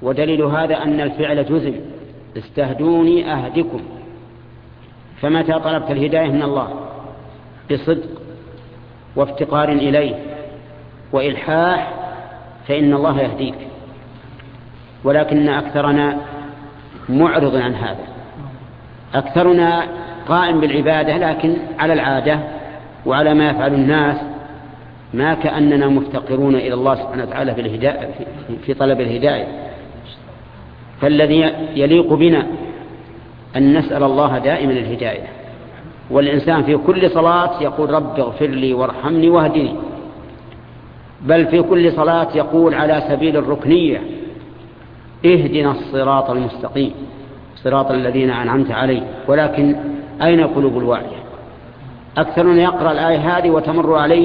ودليل هذا أن الفعل جزم، استهدوني أهدكم. فمتى طلبت الهداية من الله بصدق وافتقار إليه وإلحاح فإن الله يهديك، ولكن أكثرنا معرض عن هذا، أكثرنا قائم بالعبادة لكن على العادة وعلى ما يفعل الناس، ما كأننا مفتقرون إلى الله سبحانه وتعالى في طلب الهداية. فالذي يليق بنا أن نسأل الله دائما الهداية، والإنسان في كل صلاة يقول رب اغفر لي وارحمني واهدني، بل في كل صلاة يقول على سبيل الركنية اهدنا الصراط المستقيم صراط الذين أنعمت عليهم. ولكن أين قلوب الواعية؟ أكثرنا يقرأ الآية هذه وتمر عليه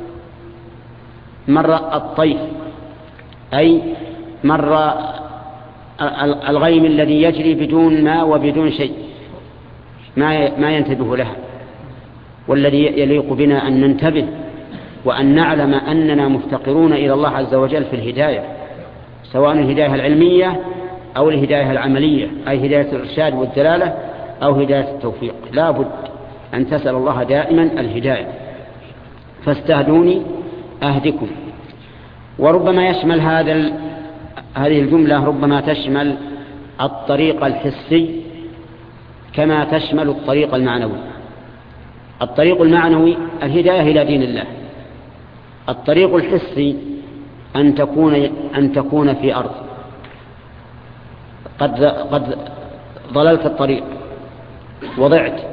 مر الطيف، أي مر الغيم الذي يجري بدون ماء وبدون شيء، ما ينتبه لها. والذي يليق بنا أن ننتبه وأن نعلم أننا مفتقرون إلى الله عز وجل في الهداية، سواء الهداية العلمية أو الهداية العملية، أي هداية الإرشاد والدلالة أو هداية التوفيق. لا بد أن تسأل الله دائما الهداية. فاستهدوني أهدكم. وربما يشمل هذه الجملة ربما تشمل الطريق الحسي كما تشمل الطريق المعنوي. الطريق المعنوي الهداية إلى دين الله، الطريق الحسي أن تكون في أرض قد ضللت الطريق وضعت،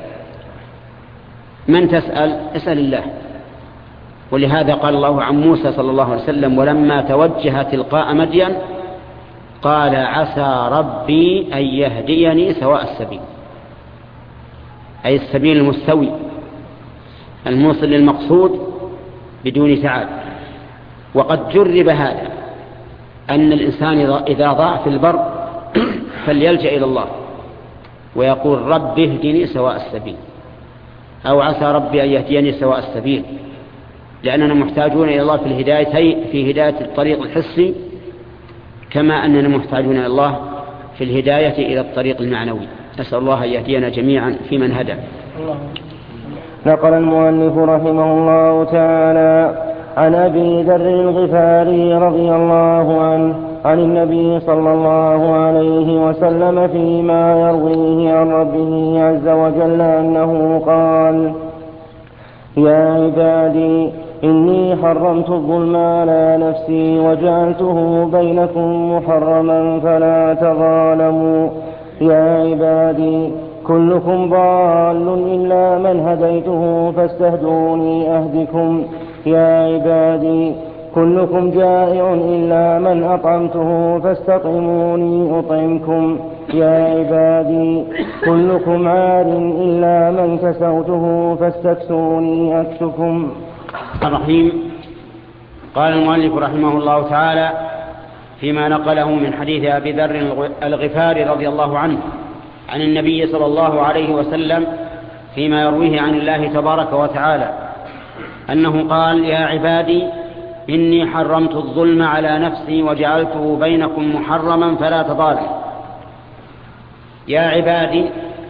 من تسأل؟ اسأل الله. ولهذا قال الله عن موسى صلى الله عليه وسلم ولما توجه تلقاء مدين قال عسى ربي أن يهديني سواء السبيل، أي السبيل المستوي الموصل للمقصود بدون تعب. وقد جرب هذا أن الإنسان إذا ضاع في البر فليلجأ إلى الله ويقول رب اهدني سواء السبيل، أو عسى ربي أن يهديني سواء السبيل، لأننا محتاجون إلى الله في هداية الطريق الحسي كما أننا محتاجون إلى الله في الهداية إلى الطريق المعنوي. نسأل الله أن يهدينا جميعا في من هدى. نقل المؤلف رحمه الله تعالى عن أبي ذر الغفاري رضي الله عنه عن النبي صلى الله عليه وسلم فيما يرويه عن ربه عز وجل أنه قال: يا عبادي إني حرمت الظلم على نفسي وجعلته بينكم محرما فلا تظالموا. يا عبادي كلكم ضال إلا من هديته فاستهدوني أهدكم. يا عبادي كلكم جائع إلا من أطعمته فاستطعموني أطعمكم. يا عبادي كلكم عار إلا من كسوته فاستكسوني أكسكم. الرحيم. قال المؤلف رحمه الله تعالى فيما نقله من حديث أبي ذر الغفاري رضي الله عنه عن النبي صلى الله عليه وسلم فيما يرويه عن الله تبارك وتعالى أنه قال: يا عبادي إني حرمت الظلم على نفسي وجعلته بينكم محرما فلا تظالموا. يا عبادي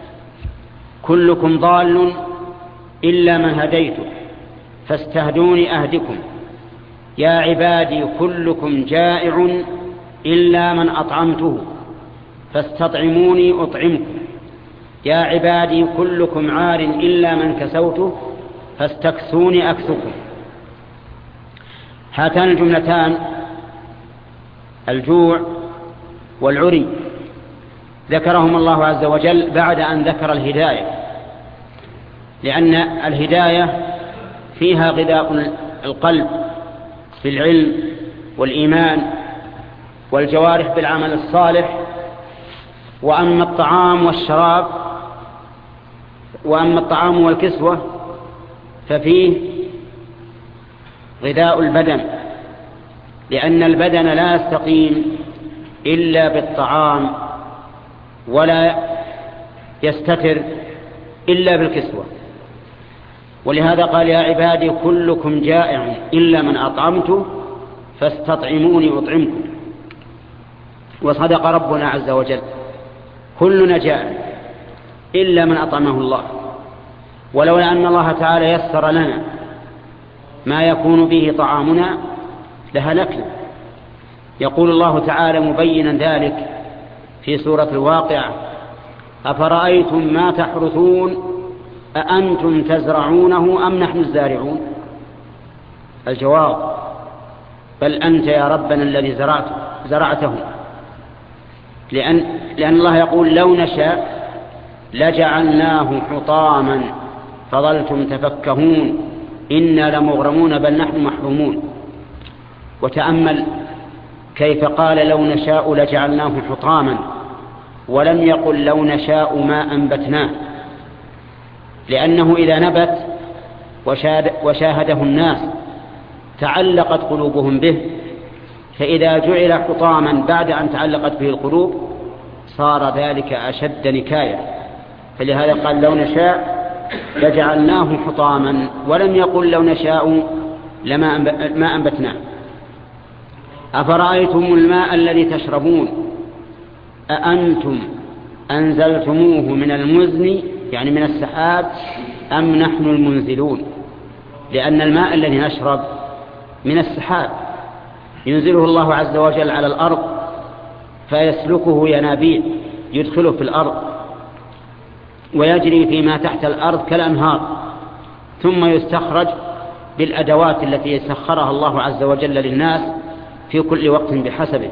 كلكم ضال إلا من هديته فاستهدوني أهدكم. يا عبادي كلكم جائع إلا من أطعمته فاستطعموني أطعمكم. يا عبادي كلكم عار إلا من كسوته فاستكسوني أكسكم. هاتان الجملتان الجوع والعري ذكرهم الله عز وجل بعد أن ذكر الهداية، لأن الهداية فيها غذاء القلب بالعلم والإيمان والجوارح بالعمل الصالح. وأما الطعام والكسوة ففيه غذاء البدن، لأن البدن لا يستقيم إلا بالطعام ولا يستتر إلا بالكسوة. ولهذا قال: يا عبادي كلكم جائع إلا من أطعمته فاستطعموني أطعمكم. وصدق ربنا عز وجل: كلنا جائع إلا من أطعمه الله. ولولا أن الله تعالى يسر لنا ما يكون به طعامنا لهلكنا. يقول الله تعالى مبينا ذلك في سورة الواقعة: أفرأيتم ما تحرثون أأنتم تزرعونه أم نحن الزارعون؟ الجواب: بل أنت يا ربنا الذي زرعته. لأن الله يقول: لو نشاء لجعلناه حطاما فظلتم تفكهون إنا لمغرمون بل نحن محرومون. وتأمل كيف قال: لو نشاء لجعلناه حطاما، ولم يقل لو نشاء ما أنبتناه، لأنه إذا نبت وشاهده الناس تعلقت قلوبهم به، فإذا جعل حطاما بعد أن تعلقت به القلوب صار ذلك أشد نكاية. فلهذا قال: لو نشاء لجعلناه حطاما، ولم يقل لو نشاء ما أنبتناه. أفرأيتم الماء الذي تشربون أأنتم أنزلتموه من المزن، يعني من السحاب، أم نحن المنزلون؟ لأن الماء الذي نشرب من السحاب ينزله الله عز وجل على الأرض فيسلكه ينابيع يدخله في الأرض ويجري فيما تحت الأرض كالأنهار، ثم يستخرج بالأدوات التي سخرها الله عز وجل للناس في كل وقت بحسبه.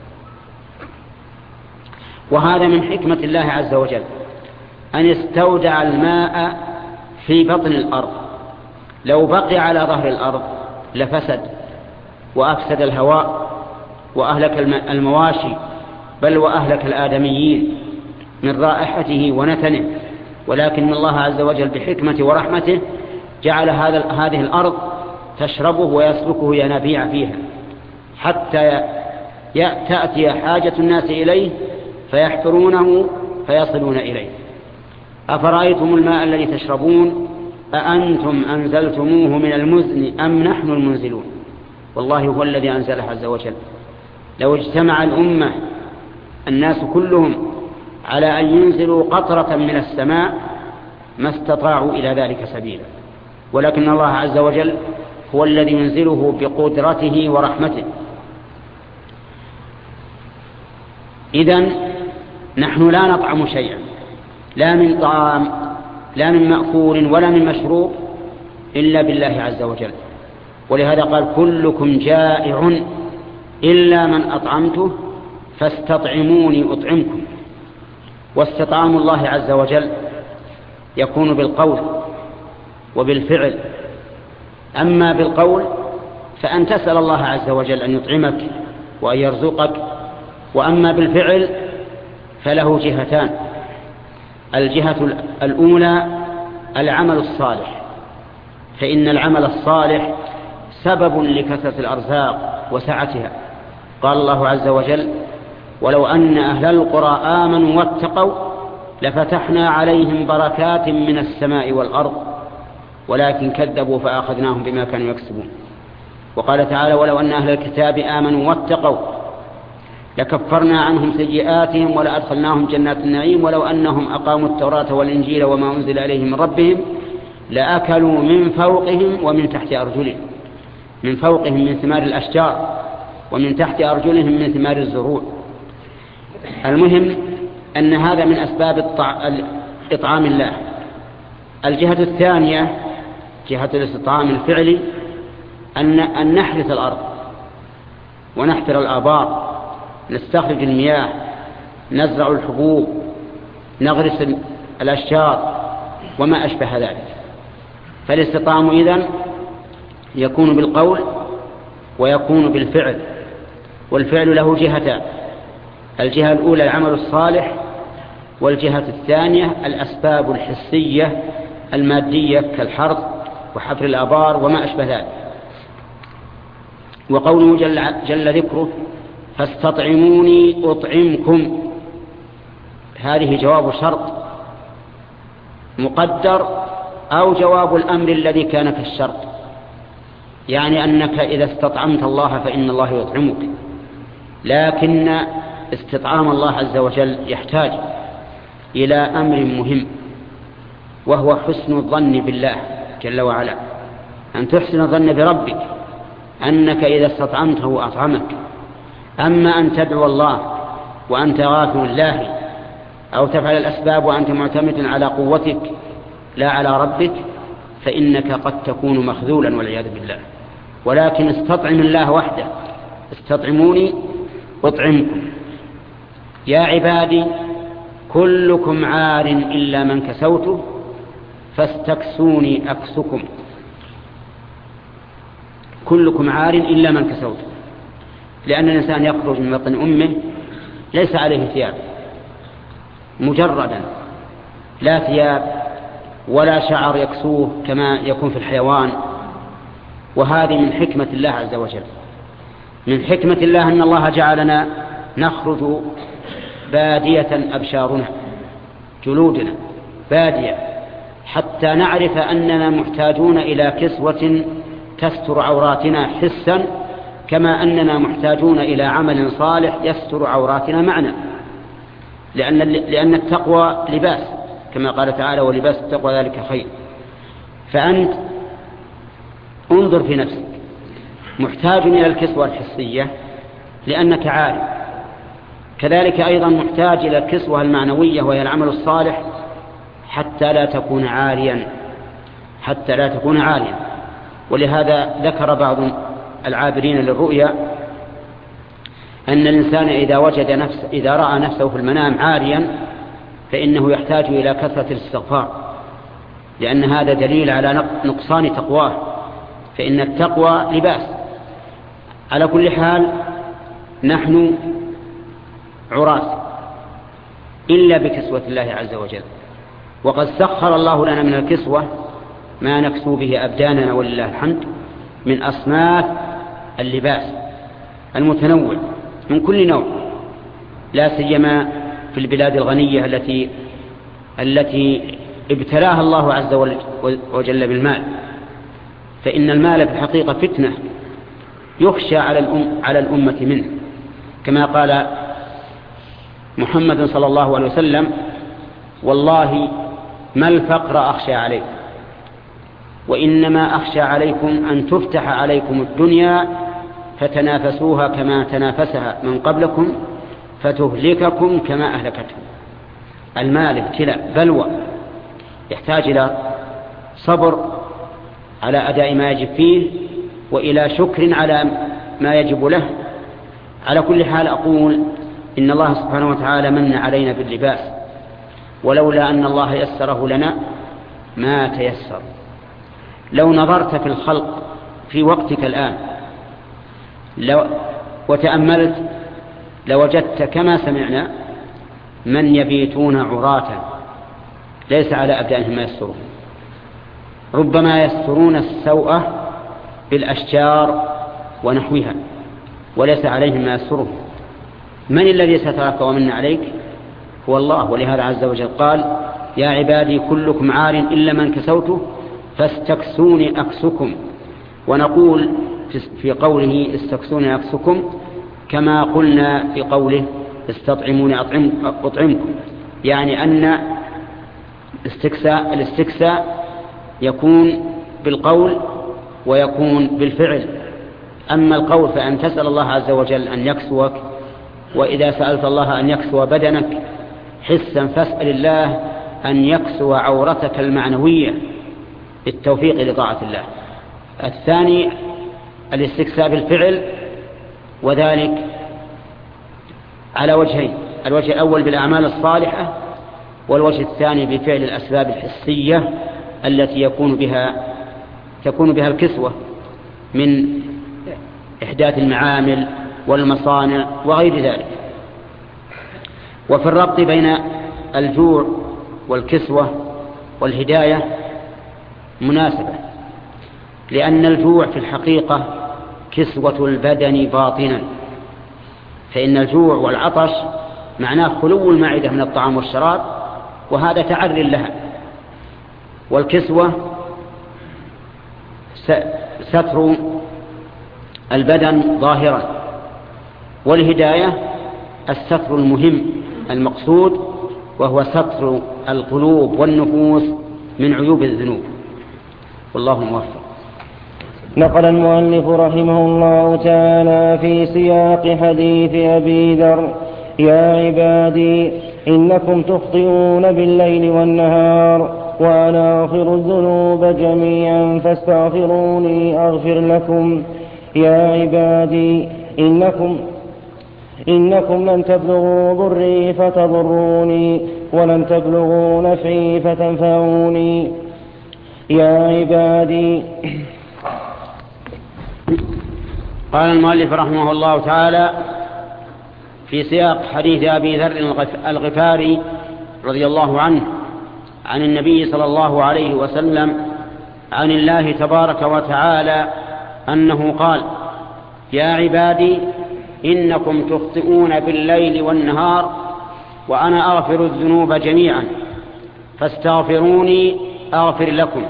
وهذا من حكمة الله عز وجل أن يستودع الماء في بطن الأرض. لو بقي على ظهر الأرض لفسد وأفسد الهواء وأهلك المواشي، بل وأهلك الآدميين من رائحته ونتنه. ولكن الله عز وجل بحكمته ورحمته جعل هذه الأرض تشربه ويسلكه ينابيع فيها حتى تأتي حاجة الناس إليه فيحفرونه فيصلون إليه. أفرأيتم الماء الذي تشربون أأنتم أنزلتموه من المزن أم نحن المنزلون؟ والله هو الذي أنزله عز وجل. لو اجتمع الأمة الناس كلهم على أن ينزلوا قطرة من السماء ما استطاعوا إلى ذلك سبيلا، ولكن الله عز وجل هو الذي ينزله بقدرته ورحمته. إذن نحن لا نطعم شيئا، لا من طعام لا من مأكول ولا من مشروب، إلا بالله عز وجل. ولهذا قال: كلكم جائع إلا من أطعمته فاستطعموني أطعمكم. واستطعام الله عز وجل يكون بالقول وبالفعل. أما بالقول فأن تسأل الله عز وجل أن يطعمك وأن يرزقك، وأما بالفعل فله جهتان: الجهة الأولى العمل الصالح، فإن العمل الصالح سبب لكثرة الأرزاق وسعتها. قال الله عز وجل: ولو أن أهل القرى آمنوا واتقوا لفتحنا عليهم بركات من السماء والأرض ولكن كذبوا فأخذناهم بما كانوا يكسبون. وقال تعالى: ولو أن أهل الكتاب آمنوا واتقوا لكفرنا عنهم سيئاتهم ولأدخلناهم جنات النعيم ولو أنهم أقاموا التوراة والإنجيل وما أنزل إليهم من ربهم لأكلوا من فوقهم ومن تحت أرجلهم. من فوقهم من ثمار الأشجار، ومن تحت أرجلهم من ثمار الزروع. المهم أن هذا من أسباب إطعام الله. الجهة الثانية جهة الاستطعام الفعلي، أن نحرث الأرض ونحفر الآبار، نستخرج المياه، نزرع الحبوب، نغرس الأشجار وما أشبه ذلك. فالاستطعام إذن يكون بالقول ويكون بالفعل، والفعل له جهتان: الجهة الأولى العمل الصالح، والجهة الثانية الأسباب الحسية المادية كالحرث وحفر الآبار وما أشبه ذلك. وقوله جل ذكره: فاستطعموني أطعمكم، هذه جواب شرط مقدر أو جواب الأمر الذي كان في الشرط، يعني أنك إذا استطعمت الله فإن الله يطعمك. لكن استطعام الله عز وجل يحتاج إلى أمر مهم، وهو حسن الظن بالله جل وعلا، أن تحسن الظن بربك أنك إذا استطعمته أطعمك. أما أن تدعو الله وأنت غافل الله، أو تفعل الأسباب وأنت معتمد على قوتك لا على ربك، فإنك قد تكون مخذولا والعياذ بالله. ولكن استطعم الله وحده، استطعموني أطعمكم. يا عبادي كلكم عار إلا من كسوته فاستكسوني أكسكم. كلكم عار إلا من كسوته، لأن الإنسان يخرج من بطن أمه ليس عليه ثياب، مجردا، لا ثياب ولا شعر يكسوه كما يكون في الحيوان. وهذه من حكمة الله عز وجل. من حكمة الله أن الله جعلنا نخرج بادية أبشارنا، جلودنا بادية، حتى نعرف أننا محتاجون إلى كسوة تستر عوراتنا حسا، كما أننا محتاجون إلى عمل صالح يستر عوراتنا معنى، لأن التقوى لباس، كما قال تعالى ولباس التقوى ذلك خير. فأنت انظر في نفسك، محتاج إلى الكسوة الحسية لأنك عارف، كذلك أيضا محتاج إلى الكسوة المعنوية وهي العمل الصالح حتى لا تكون عاريا. ولهذا ذكر بعض العابرين للرؤيا أن الإنسان إذا رأى نفسه في المنام عاريا فإنه يحتاج إلى كثرة الاستغفار، لأن هذا دليل على نقصان تقواه، فإن التقوى لباس. على كل حال نحن عراة إلا بكسوة الله عز وجل، وقد سخر الله لنا من الكسوة ما نكسو به أبداننا ولله الحمد من أصناف اللباس المتنوع من كل نوع، لا سيما في البلاد الغنية التي ابتلاها الله عز وجل بالمال، فإن المال في الحقيقة فتنة يخشى على الأمة منه، كما قال محمد صلى الله عليه وسلم والله ما الفقر أخشى عليكم، وإنما أخشى عليكم أن تفتح عليكم الدنيا فتنافسوها كما تنافسها من قبلكم فتهلككم كما أهلكتهم. المال ابتلاء بلوى، يحتاج إلى صبر على أداء ما يجب فيه وإلى شكر على ما يجب له. على كل حال أقول إن الله سبحانه وتعالى من علينا باللباس، ولولا أن الله يسره لنا ما تيسر. لو نظرت في الخلق في وقتك الآن وتأملت لوجدت كما سمعنا من يبيتون عراة ليس على أبدانهم ما يسترون، ربما يسترون السوء بالأشجار ونحوها وليس عليهم ما يسترون. من الذي سترك ومن عليك؟ هو الله. ولهذا عز وجل قال يا عبادي كلكم عار إلا من كسوته فاستكسوني أكسكم. ونقول في قوله استكسوني أكسكم كما قلنا في قوله استطعموني أطعمكم، يعني أن الاستكساء يكون بالقول ويكون بالفعل. أما القول فأن تسأل الله عز وجل أن يكسوك، وإذا سألت الله أن يكسو بدنك حسا فاسأل الله أن يكسو عورتك المعنوية بالتوفيق لطاعة الله. الثاني الاستكساء بالفعل، وذلك على وجهين: الوجه الأول بالأعمال الصالحة، والوجه الثاني بفعل الأسباب الحسية التي تكون بها الكسوة من إحداث المعامل والمصانع وغير ذلك. وفي الربط بين الجوع والكسوة والهداية مناسبة، لأن الجوع في الحقيقة كسوة البدن باطنا، فإن الجوع والعطش معناه خلو المعدة من الطعام والشراب، وهذا تعر لها. والكسوة ستر البدن ظاهرا، والهداية الستر المهم المقصود، وهو ستر القلوب والنفوس من عيوب الذنوب، والله موفق. نقل المؤلف رحمه الله تعالى في سياق حديث أبي ذر: يا عبادي إنكم تخطئون بالليل والنهار وأنا أغفر الذنوب جميعا فاستغفروني أغفر لكم. يا عبادي إنكم لن تبلغوا ضري فتضروني ولن تبلغوا نفعي فتنفعوني. يا عبادي. قال المؤلف رحمه الله تعالى في سياق حديث أبي ذر الغفاري رضي الله عنه عن النبي صلى الله عليه وسلم عن الله تبارك وتعالى أنه قال: يا عبادي إنكم تخطئون بالليل والنهار وأنا أغفر الذنوب جميعا فاستغفروني أغفر لكم.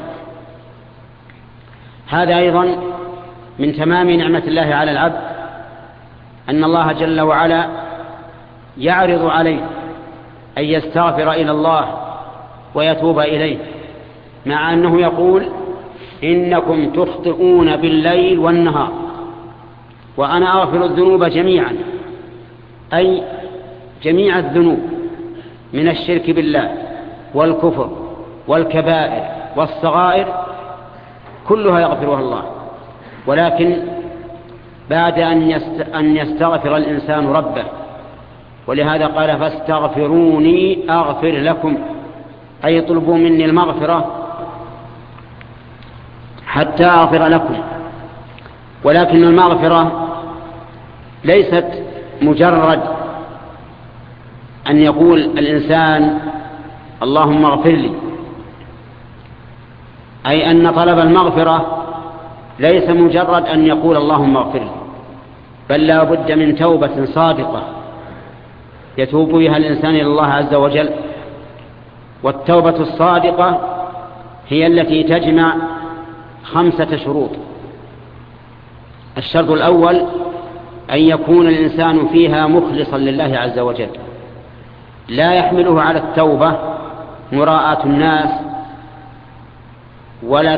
هذا أيضا من تمام نعمة الله على العبد، أن الله جل وعلا يعرض عليه أن يستغفر إلى الله ويتوب إليه، مع أنه يقول: إنكم تخطئون بالليل والنهار وأنا أغفر الذنوب جميعا، أي جميع الذنوب من الشرك بالله والكفر والكبائر والصغائر كلها يغفرها الله، ولكن بعد أن يستغفر الإنسان ربه. ولهذا قال: فاستغفروني أغفر لكم، أي اطلبوا مني المغفرة حتى أغفر لكم. ولكن المغفرة ليست مجرد أن يقول الإنسان اللهم اغفر لي، أي أن طلب المغفرة ليس مجرد أن يقول اللهم اغفر لي، بل لا بد من توبة صادقة يتوب بها الإنسان إلى الله عز وجل. والتوبة الصادقة هي التي تجمع 5 شروط. الشرط الأول أن يكون الإنسان فيها مخلصا لله عز وجل، لا يحمله على التوبة مراءة الناس ولا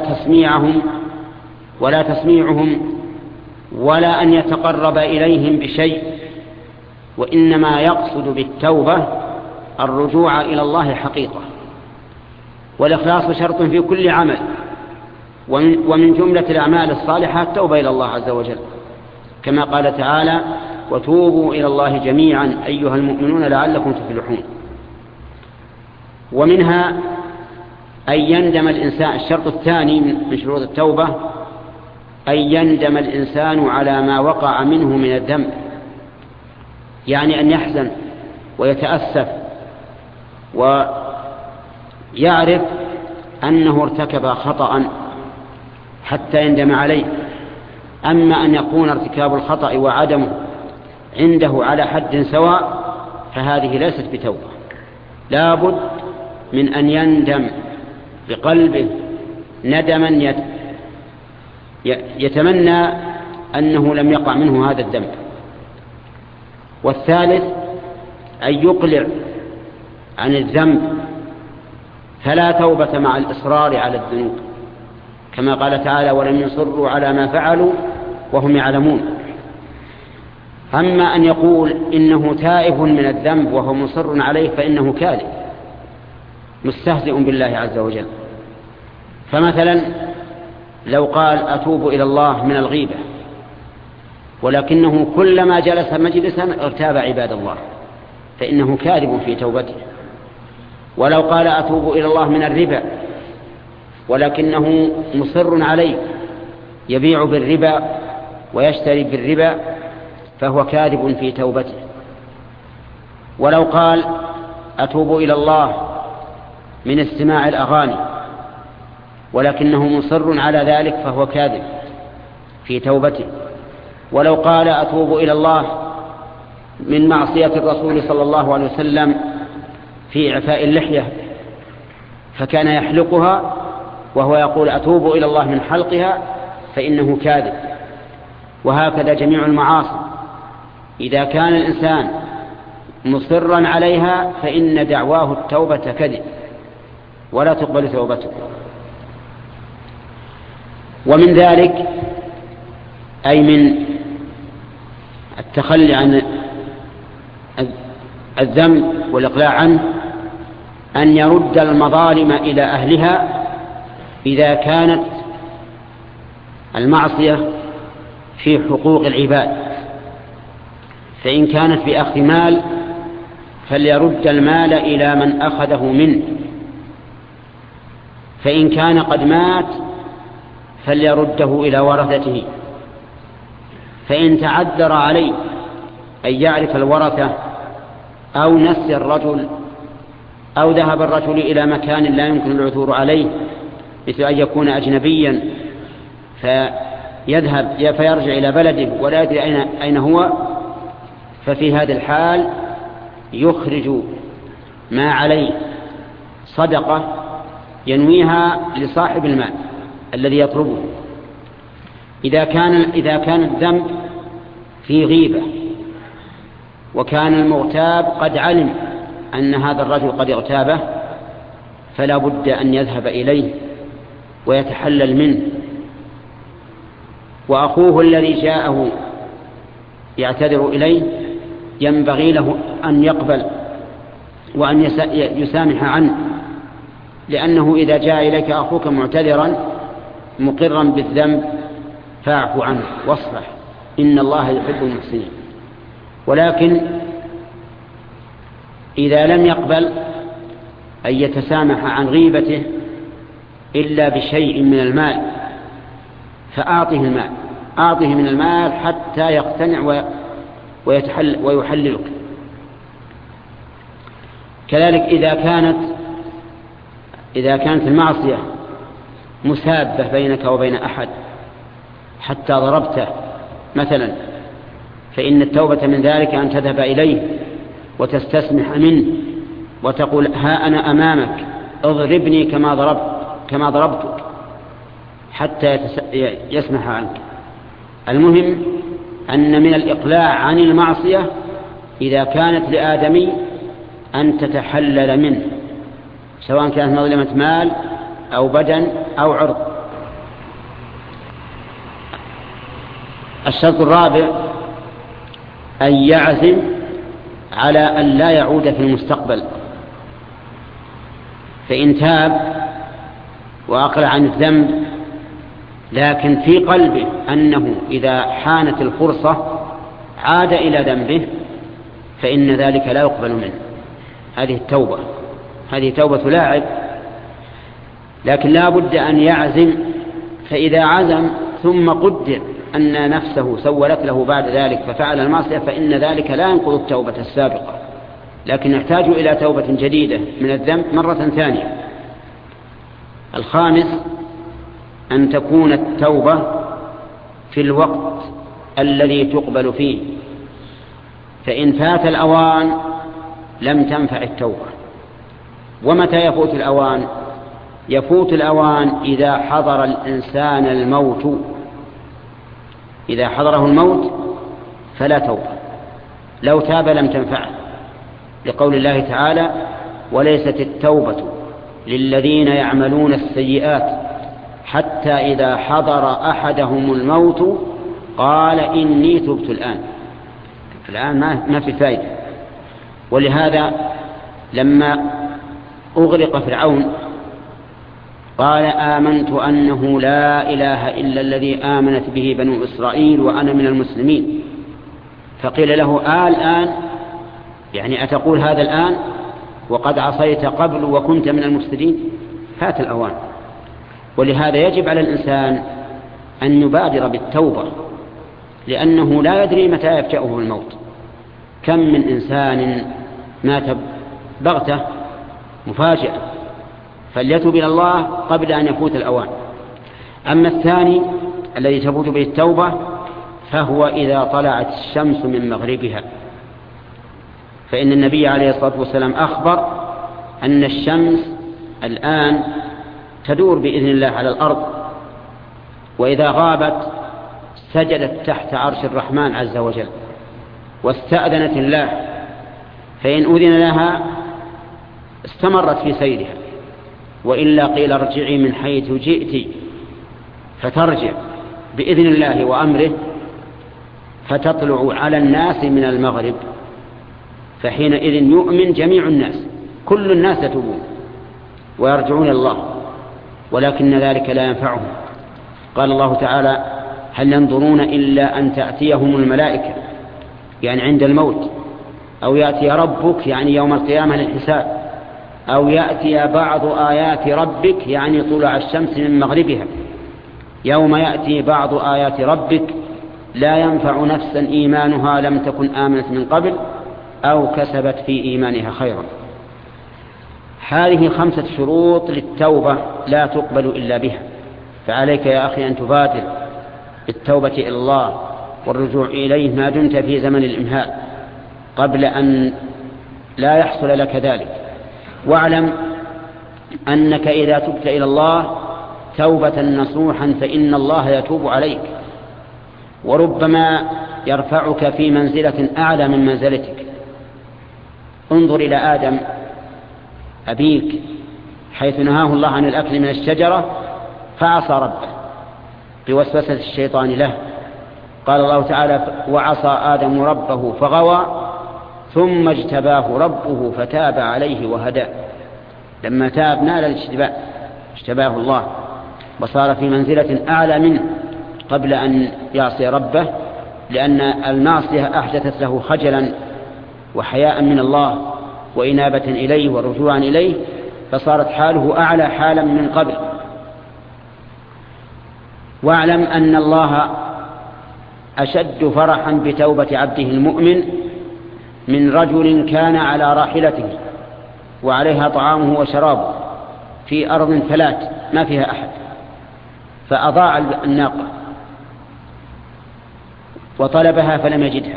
تسميعهم ولا أن يتقرب إليهم بشيء، وإنما يقصد بالتوبة الرجوع إلى الله حقيقة. والإخلاص شرط في كل عمل، ومن جملة الأعمال الصالحة التوبة إلى الله عز وجل، كما قال تعالى: وتوبوا إلى الله جميعا أيها المؤمنون لعلكم تفلحون. ومنها أن يندم الإنسان. الشرط الثاني من شروط التوبة أن يندم الإنسان على ما وقع منه من الذنب، يعني أن يحزن ويتأسف ويعرف أنه ارتكب خطأ حتى يندم عليه. أما أن يكون ارتكاب الخطأ وعدمه عنده على حد سواء فهذه ليست بتوبة، لا بد من أن يندم بقلبه ندما يتمنى أنه لم يقع منه هذا الذنب. والثالث أن يقلع عن الذنب، فلا توبة مع الإصرار على الذنوب، كما قال تعالى: ولم يصروا على ما فعلوا وهم يعلمون. أما أن يقول إنه تائب من الذنب وهو مصر عليه فإنه كاذب مستهزئ بالله عز وجل. فمثلا لو قال: أتوب إلى الله من الغيبة، ولكنه كلما جلس مجلسا ارتاب عباد الله، فإنه كاذب في توبته. ولو قال: أتوب إلى الله من الربا، ولكنه مصر عليه يبيع بالربا ويشتري بالربا، فهو كاذب في توبته. ولو قال: أتوب إلى الله من استماع الأغاني، ولكنه مصر على ذلك، فهو كاذب في توبته. ولو قال: أتوب إلى الله من معصية الرسول صلى الله عليه وسلم في إعفاء اللحية، فكان يحلقها وهو يقول: أتوب إلى الله من حلقها، فإنه كاذب. وهكذا جميع المعاصي، إذا كان الإنسان مصرا عليها فإن دعواه التوبة كذب ولا تقبل توبته. ومن ذلك أي من التخلي عن الذنب والإقلاع عنه أن يرد المظالم إلى أهلها إذا كانت المعصية في حقوق العباد. فإن كانت بأخذ مال فليرد المال إلى من أخذه منه، فإن كان قد مات فليرده إلى ورثته، فإن تعذر عليه أن يعرف الورثة أو نسي الرجل أو ذهب الرجل إلى مكان لا يمكن العثور عليه مثل أن يكون أجنبيا فيرجع إلى بلده ولا يدري أين هو، ففي هذه الحال يخرج ما عليه صدقة ينويها لصاحب المال الذي يطلبه. إذا كان الذنب في غيبة وكان المغتاب قد علم أن هذا الرجل قد اغتابه فلا بد أن يذهب إليه ويتحلل منه، وأخوه الذي جاءه يعتذر إليه ينبغي له أن يقبل وأن يسامح عنه، لأنه إذا جاء إليك أخوك معتذرا مقرا بالذنب فاعف عنه واصفح، إن الله يحب المحسنين. ولكن إذا لم يقبل أن يتسامح عن غيبته إلا بشيء من المال فأعطه المال، أعطه من المال حتى يقتنع ويحللك. كذلك إذا كانت المعصية مسابة بينك وبين أحد حتى ضربته مثلا، فإن التوبة من ذلك أن تذهب إليه وتستسمح منه وتقول ها أنا أمامك اضربني كما ضربتك حتى يسمح عنك. المهم أن من الإقلاع عن المعصية إذا كانت لآدمي أن تتحلل منه، سواء كانت مظلمة مال أو بدن أو عرض. الشرط الرابع أن يعزم على أن لا يعود في المستقبل، فإن تاب وأقلع عن الذنب لكن في قلبه أنه إذا حانت الفرصة عاد إلى ذنبه فإن ذلك لا يقبل منه. هذه توبة لاعب، لكن لا بد أن يعزم. فإذا عزم ثم قدر أن نفسه سولت له بعد ذلك ففعل المعصية فإن ذلك لا ينقض التوبة السابقة، لكن يحتاج إلى توبة جديدة من الذنب مرة ثانية. الخامس أن تكون التوبة في الوقت الذي تقبل فيه، فإن فات الأوان لم تنفع التوبة. ومتى يفوت الأوان؟ يفوت الأوان إذا حضر الإنسان الموت، إذا حضره الموت فلا توبة، لو تاب لم تنفعه، لقول الله تعالى وليست التوبة للذين يعملون السيئات حتى إذا حضر أحدهم الموت قال إني تبت الآن ما في فائدة. ولهذا لما أغرق فرعون قال آمنت أنه لا إله إلا الذي آمنت به بنو إسرائيل وأنا من المسلمين، فقيل له الآن يعني أتقول هذا الآن وقد عصيت قبل وكنت من المفسدين؟ فات الأوان. ولهذا يجب على الإنسان أن يبادر بالتوبة، لأنه لا يدري متى يفجأه الموت. كم من إنسان مات بغتة مفاجأة، فليتوب إلى الله قبل أن يفوت الأوان. أما الثاني الذي تفوت به التوبة فهو إذا طلعت الشمس من مغربها، فإن النبي عليه الصلاة والسلام أخبر أن الشمس الآن تدور بإذن الله على الأرض، وإذا غابت سجدت تحت عرش الرحمن عز وجل واستأذنت الله، فإن أذن لها استمرت في سيرها، وإلا قيل ارجعي من حيث جئت، فترجع بإذن الله وأمره، فتطلع على الناس من المغرب، فحينئذ يؤمن جميع الناس، كل الناس يتوبون ويرجعون إلى الله، ولكن ذلك لا ينفعهم. قال الله تعالى: هل ينظرون إلا أن تأتيهم الملائكة، يعني عند الموت، أو يأتي ربك يعني يوم القيامة للحساب، أو يأتي بعض آيات ربك يعني طلوع الشمس من مغربها. يوم يأتي بعض آيات ربك لا ينفع نفسا إيمانها لم تكن آمنت من قبل أو كسبت في إيمانها خيرا. هذه 5 شروط للتوبة لا تقبل إلا بها، فعليك يا أخي أن تبادر بالتوبة إلى الله والرجوع إليه ما دمت في زمن الإمهال قبل أن لا يحصل لك ذلك. واعلم أنك إذا تبت إلى الله توبة نصوحا فإن الله يتوب عليك، وربما يرفعك في منزلة أعلى من منزلتك. انظر إلى آدم أبيك حيث نهاه الله عن الأكل من الشجرة فعصى ربه بوسوسة الشيطان له. قال الله تعالى: وعصى آدم ربه فغوى ثم اجتباه ربه فتاب عليه وهدى. لما تاب نال الاشتباه، اجتباه الله وصار في منزلة أعلى منه قبل أن يعصي ربه، لأن المعصية أحدثت له خجلا وحياء من الله وإنابة إليه ورجوعا إليه، فصارت حاله أعلى حالا من قبل. واعلم أن الله أشد فرحا بتوبة عبده المؤمن من رجل كان على راحلته وعليها طعامه وشرابه في أرض فلات ما فيها أحد، فأضاع الناقة وطلبها فلم يجدها،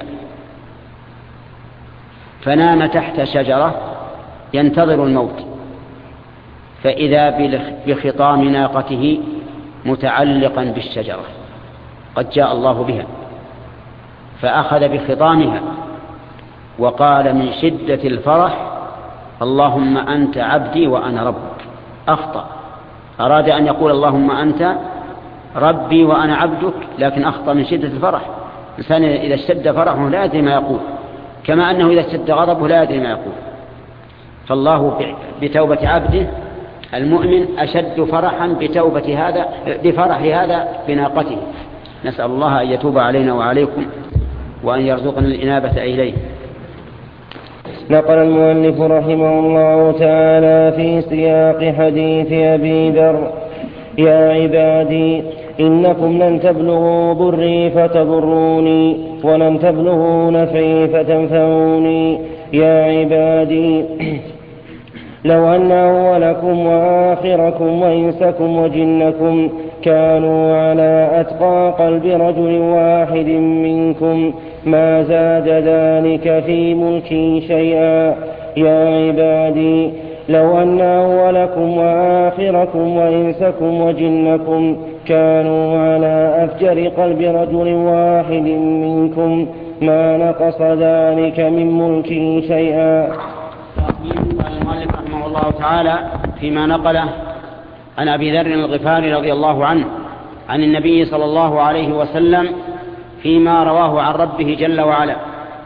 فنام تحت شجرة ينتظر الموت، فإذا بخطام ناقته متعلقا بالشجرة قد جاء الله بها، فأخذ بخطامها وقال من شدة الفرح: اللهم أنت عبدي وأنا ربك. أخطأ، أراد أن يقول اللهم أنت ربي وأنا عبدك، لكن أخطأ من شدة الفرح. الإنسان إذا اشتد فرحه لا يدري ما يقول، كما أنه إذا اشتد غضبه لا يدري ما يقول. فالله بتوبة عبده المؤمن أشد فرحا بفرح هذا بناقته. نسأل الله أن يتوب علينا وعليكم وأن يرزقنا الإنابة إليه. نقل المؤلف رحمه الله تعالى في سياق حديث أبي ذر: يا عبادي إنكم لن تبلغوا ضري فتضروني ولن تبلغوا نفعي فتنفعوني. يا عبادي لو أن أولكم وآخركم وإنسكم وجنكم كانوا على أتقى قلب رجل واحد منكم ما زاد ذلك في ملكي شيئا. يا عبادي لو أن أولكم وآخركم وإنسكم وجنكم كانوا على أفجر قلب رجل واحد منكم ما نقص ذلك من ملكي شيئا. قال المؤلف رحمه الله تعالى فيما نقله عن أبي ذر الغفاري رضي الله عنه عن النبي صلى الله عليه وسلم فيما رواه عن ربه جل وعلا.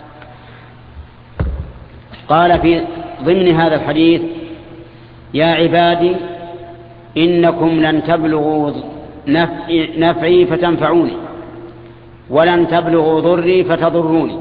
قال في ضمن هذا الحديث: يا عبادي إنكم لن تبلغوا نفعي فتنفعوني ولن تبلغوا ضري فتضروني.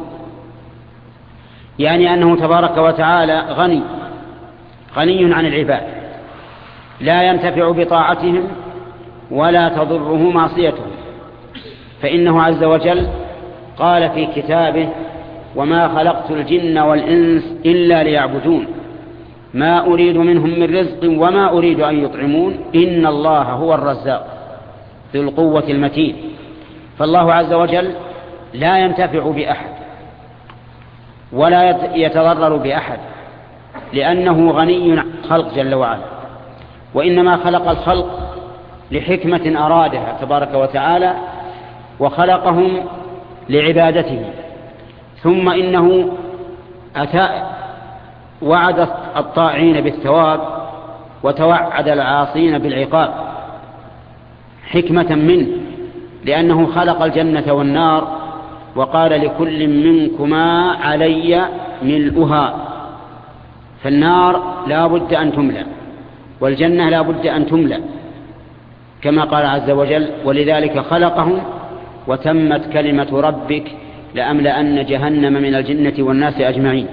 يعني أنه تبارك وتعالى غني عن العباد، لا ينتفع بطاعتهم ولا تضره معصيتهم، فإنه عز وجل قال في كتابه: وما خلقت الجن والإنس إلا ليعبدون ما أريد منهم من رزق وما أريد أن يطعمون إن الله هو الرزاق ذو القوة المتين. فالله عز وجل لا ينتفع بأحد ولا يتضرر بأحد، لأنه غني عن الخلق جل وعلا، وإنما خلق الخلق لحكمة أرادها تبارك وتعالى، وخلقهم لعبادته. ثم إنه أتى وعد الطاعين بالثواب وتوعد العاصين بالعقاب حكمة منه، لأنه خلق الجنة والنار وقال لكل منكما علي ملؤها. فالنار لا بد أن تملأ والجنة لا بد أن تملأ كما قال عز وجل: ولذلك خلقهم وتمت كلمة ربك لأملأن جهنم من الجنة والناس أجمعين.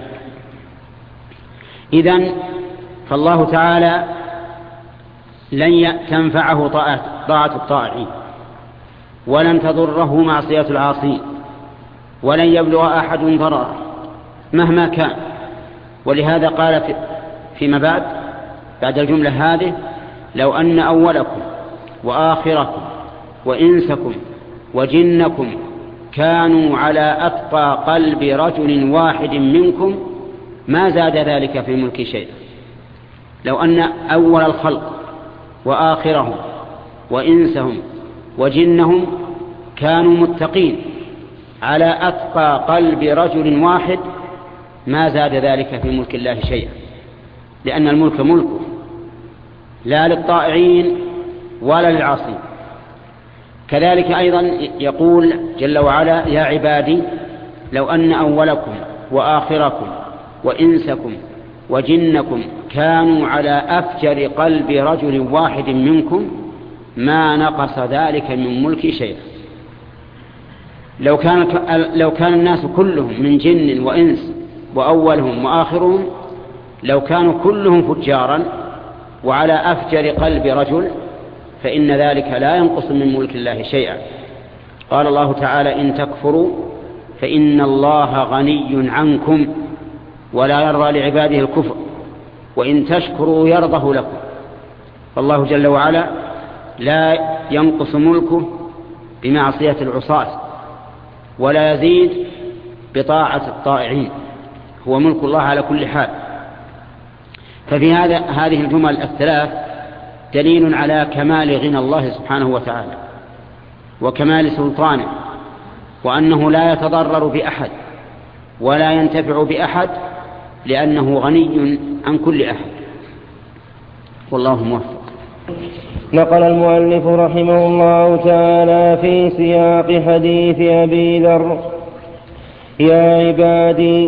إذن فالله تعالى لن تنفعه طاعة الطائعين، ولن تضره معصية العاصين، ولن يبلغ أحد ضرره مهما كان. ولهذا قال فيما بعد الجملة هذه: لو أن أولكم وآخركم وإنسكم وجنكم كانوا على أتقى قلب رجل واحد منكم ما زاد ذلك في ملك شيئا. لو أن أول الخلق وآخرهم وإنسهم وجنهم كانوا متقين على أتقى قلب رجل واحد ما زاد ذلك في ملك الله شيئا، لأن الملك ملكه لا للطائعين ولا للعاصين. كذلك أيضا يقول جل وعلا: يا عبادي لو أن أولكم وآخركم وإنسكم وجنكم كانوا على أفجر قلب رجل واحد منكم ما نقص ذلك من ملك شيئا. لو كان الناس كلهم من جن وإنس وأولهم وآخرهم لو كانوا كلهم فجارا وعلى أفجر قلب رجل فإن ذلك لا ينقص من ملك الله شيئا. قال الله تعالى: إن تكفروا فإن الله غني عنكم ولا يرضى لعباده الكفر وإن تشكروا يرضه لكم. فالله جل وعلا لا ينقص ملكه بمعصية العصاة ولا يزيد بطاعة الطائعين، هو ملك الله على كل حال. ففي هذه الجمل الثلاث دليل على كمال غنى الله سبحانه وتعالى وكمال سلطانه، وأنه لا يتضرر بأحد ولا ينتفع بأحد لأنه غني عن كل أحد. والله موفق. نقل المؤلف رحمه الله تعالى في سياق حديث أبي ذر: يا عبادي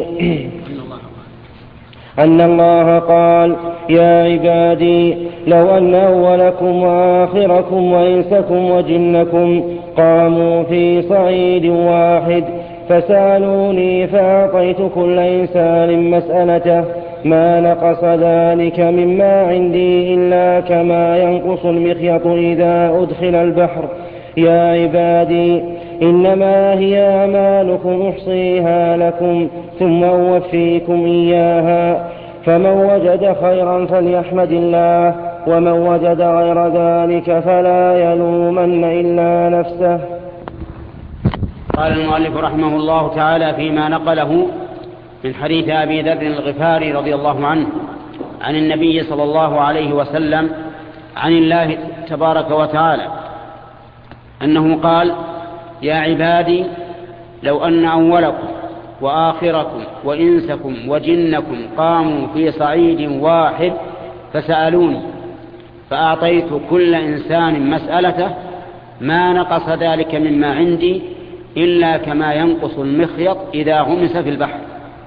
أن الله قال: يا عبادي لو أن أولكم وآخركم وإنسكم وجنكم قاموا في صعيد واحد فسألوني فأعطيت كل إنسان مسألته ما نقص ذلك مما عندي إلا كما ينقص المخيط إذا أدخل البحر. يا عبادي إنما هي أعمالكم أحصيها لكم ثم أوفيكم إياها، فمن وجد خيرا فليحمد الله ومن وجد غير ذلك فلا يلومن إلا نفسه. قال المؤلف رحمه الله تعالى فيما نقله من حديث أبي ذر الغفاري رضي الله عنه عن النبي صلى الله عليه وسلم عن الله تبارك وتعالى أنه قال: يا عبادي لو أن أولكم وآخركم وإنسكم وجنكم قاموا في صعيد واحد فسألوني فأعطيت كل إنسان مسألته ما نقص ذلك مما عندي إلا كما ينقص المخيط إذا غمس في البحر.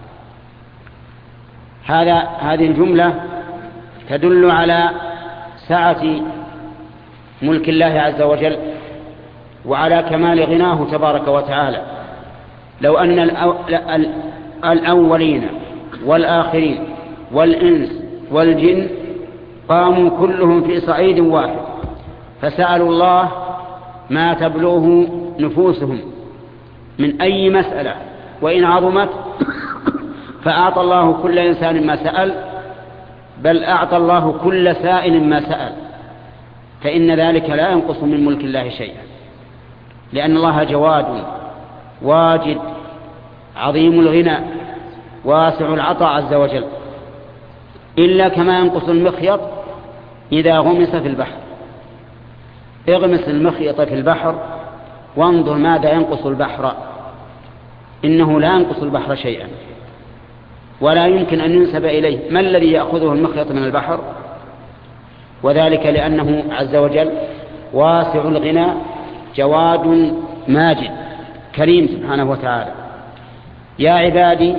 هذه الجملة تدل على سعة ملك الله عز وجل وعلى كمال غناه تبارك وتعالى. لو أن الأولين والآخرين والإنس والجن قاموا كلهم في صعيد واحد فسألوا الله ما تبلغه نفوسهم من أي مسألة وإن عظمت فأعطى الله كل إنسان ما سأل، بل أعطى الله كل سائل ما سأل، فإن ذلك لا ينقص من ملك الله شيئا، لأن الله جواد واجد عظيم الغنى واسع العطاء عز وجل، إلا كما ينقص المخيط إذا غمس في البحر. اغمس المخيط في البحر وانظر ماذا ينقص البحر، إنه لا ينقص البحر شيئا. ولا يمكن أن ينسب إليه. ما الذي يأخذه المخيط من البحر؟ وذلك لأنه عز وجل واسع الغنى جواد ماجد كريم سبحانه وتعالى. يا عبادي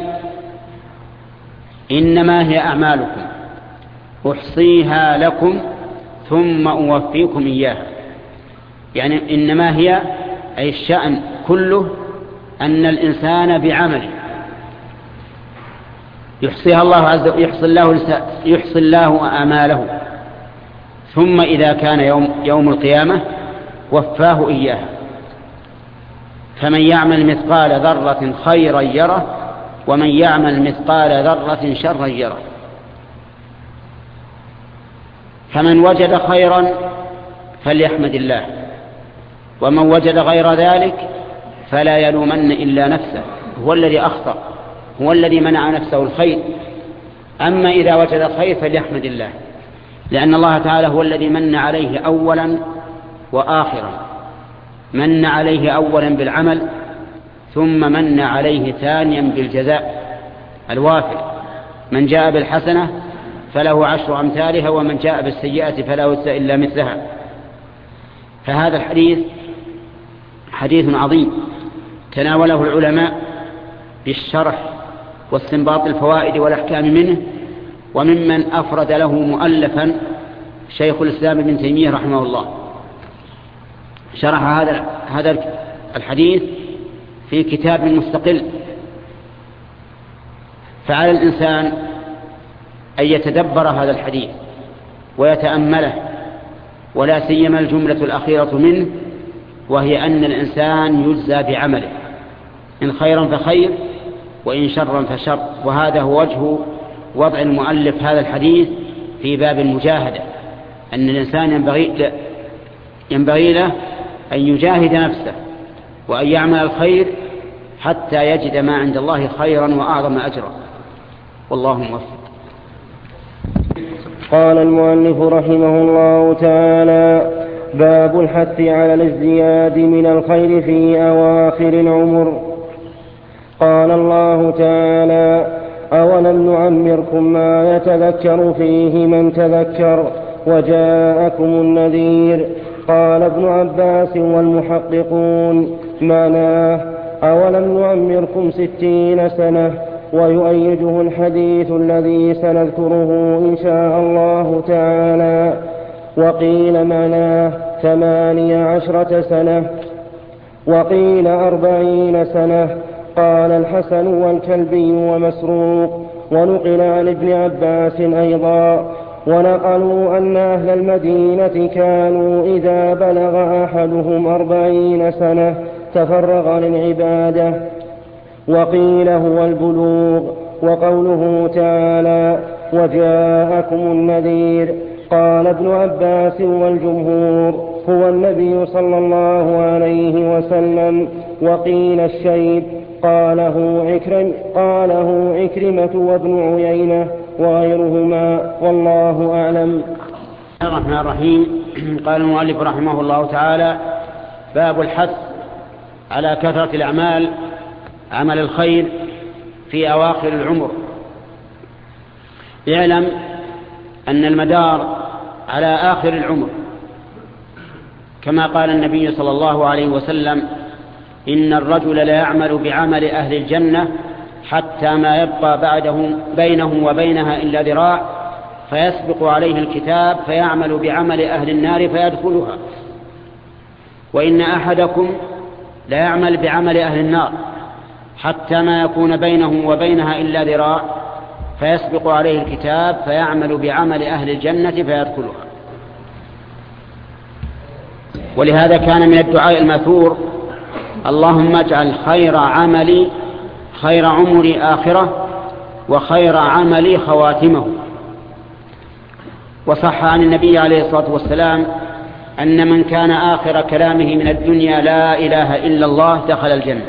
إنما هي أعمالكم أحصيها لكم ثم أوفيكم إياها. يعني إنما هي أي الشأن كله أن الإنسان بعمله يحصيها الله عز وجل، يحصي الله أعماله، ثم إذا كان يوم القيامة وفاه إياها. فمن يعمل مثقال ذرة خيرا يره ومن يعمل مثقال ذرة شرا يره. فمن وجد خيرا فليحمد الله، ومن وجد غير ذلك فلا يلومن إلا نفسه، هو الذي أخطأ، هو الذي منع نفسه الخير. أما إذا وجد خير فليحمد الله، لأن الله تعالى هو الذي من عليه أولا وآخرا. من عليه أولا بالعمل، ثم من عليه ثانيا بالجزاء الوافر. من جاء بالحسنة فله 10 أمثالها، ومن جاء بالسيئة فلا يجزى إلا مثلها. فهذا الحديث حديث عظيم تناوله العلماء بالشرح واستنباط الفوائد والأحكام منه، وممن أفرد له مؤلفا شيخ الإسلام ابن تيمية رحمه الله، شرح هذا الحديث في كتاب مستقل. فعلى الإنسان أن يتدبر هذا الحديث ويتأمله، ولا سيما الجملة الأخيرة منه، وهي أن الإنسان يجزى بعمله، إن خيرا فخير وإن شرا فشر. وهذا هو وجه وضع المؤلف هذا الحديث في باب المجاهدة، أن الإنسان ينبغي له أن يجاهد نفسه وأن يعمل الخير حتى يجد ما عند الله خيرا وأعظم أجرا. والله موفق. قال المؤلف رحمه الله تعالى: باب الحث على الازدياد من الخير في أواخر العمر. قال الله تعالى: أولم نعمركم ما يتذكر فيه من تذكر وجاءكم النذير. قال ابن عباس والمحققون معناه: أولم نعمركم 60 سنة. ويؤيده الحديث الذي سنذكره إن شاء الله تعالى. وقيل معناه 18 سنة، وقيل 40 سنة. قال الحسن والكلبي ومسروق. ونقل عن ابن عباس أيضا. ونقلوا أن أهل المدينة كانوا إذا بلغ أحدهم 40 سنة تفرغ للعبادة. وقيل هو البلوغ. وقوله تعالى: وجاءكم النذير. قال ابن عباس والجمهور هو النبي صلى الله عليه وسلم. وقيل الشيب. قاله عكرمة وابن عيينة وغيرهما، والله أعلم. الرحمن الرحيم. قال المؤلف رحمه الله تعالى: باب الحث على كثرة الأعمال، عمل الخير في أواخر العمر. يعلم أن المدار على آخر العمر، كما قال النبي صلى الله عليه وسلم: إن الرجل لا يعمل بعمل أهل الجنة حتى ما يبقى بينه وبينها إلا ذراع، فيسبق عليه الكتاب فيعمل بعمل أهل النار فيدخلها. وإن أحدكم لا يعمل بعمل أهل النار حتى ما يكون بينه وبينها إلا ذراع، فيسبق عليه الكتاب فيعمل بعمل أهل الجنة فيدخلها. ولهذا كان من الدعاء الماثور: اللهم اجعل خير عملي خير عمري آخرة وخير عملي خواتمه. وصح عن النبي عليه الصلاة والسلام أن من كان آخر كلامه من الدنيا لا إله إلا الله دخل الجنة.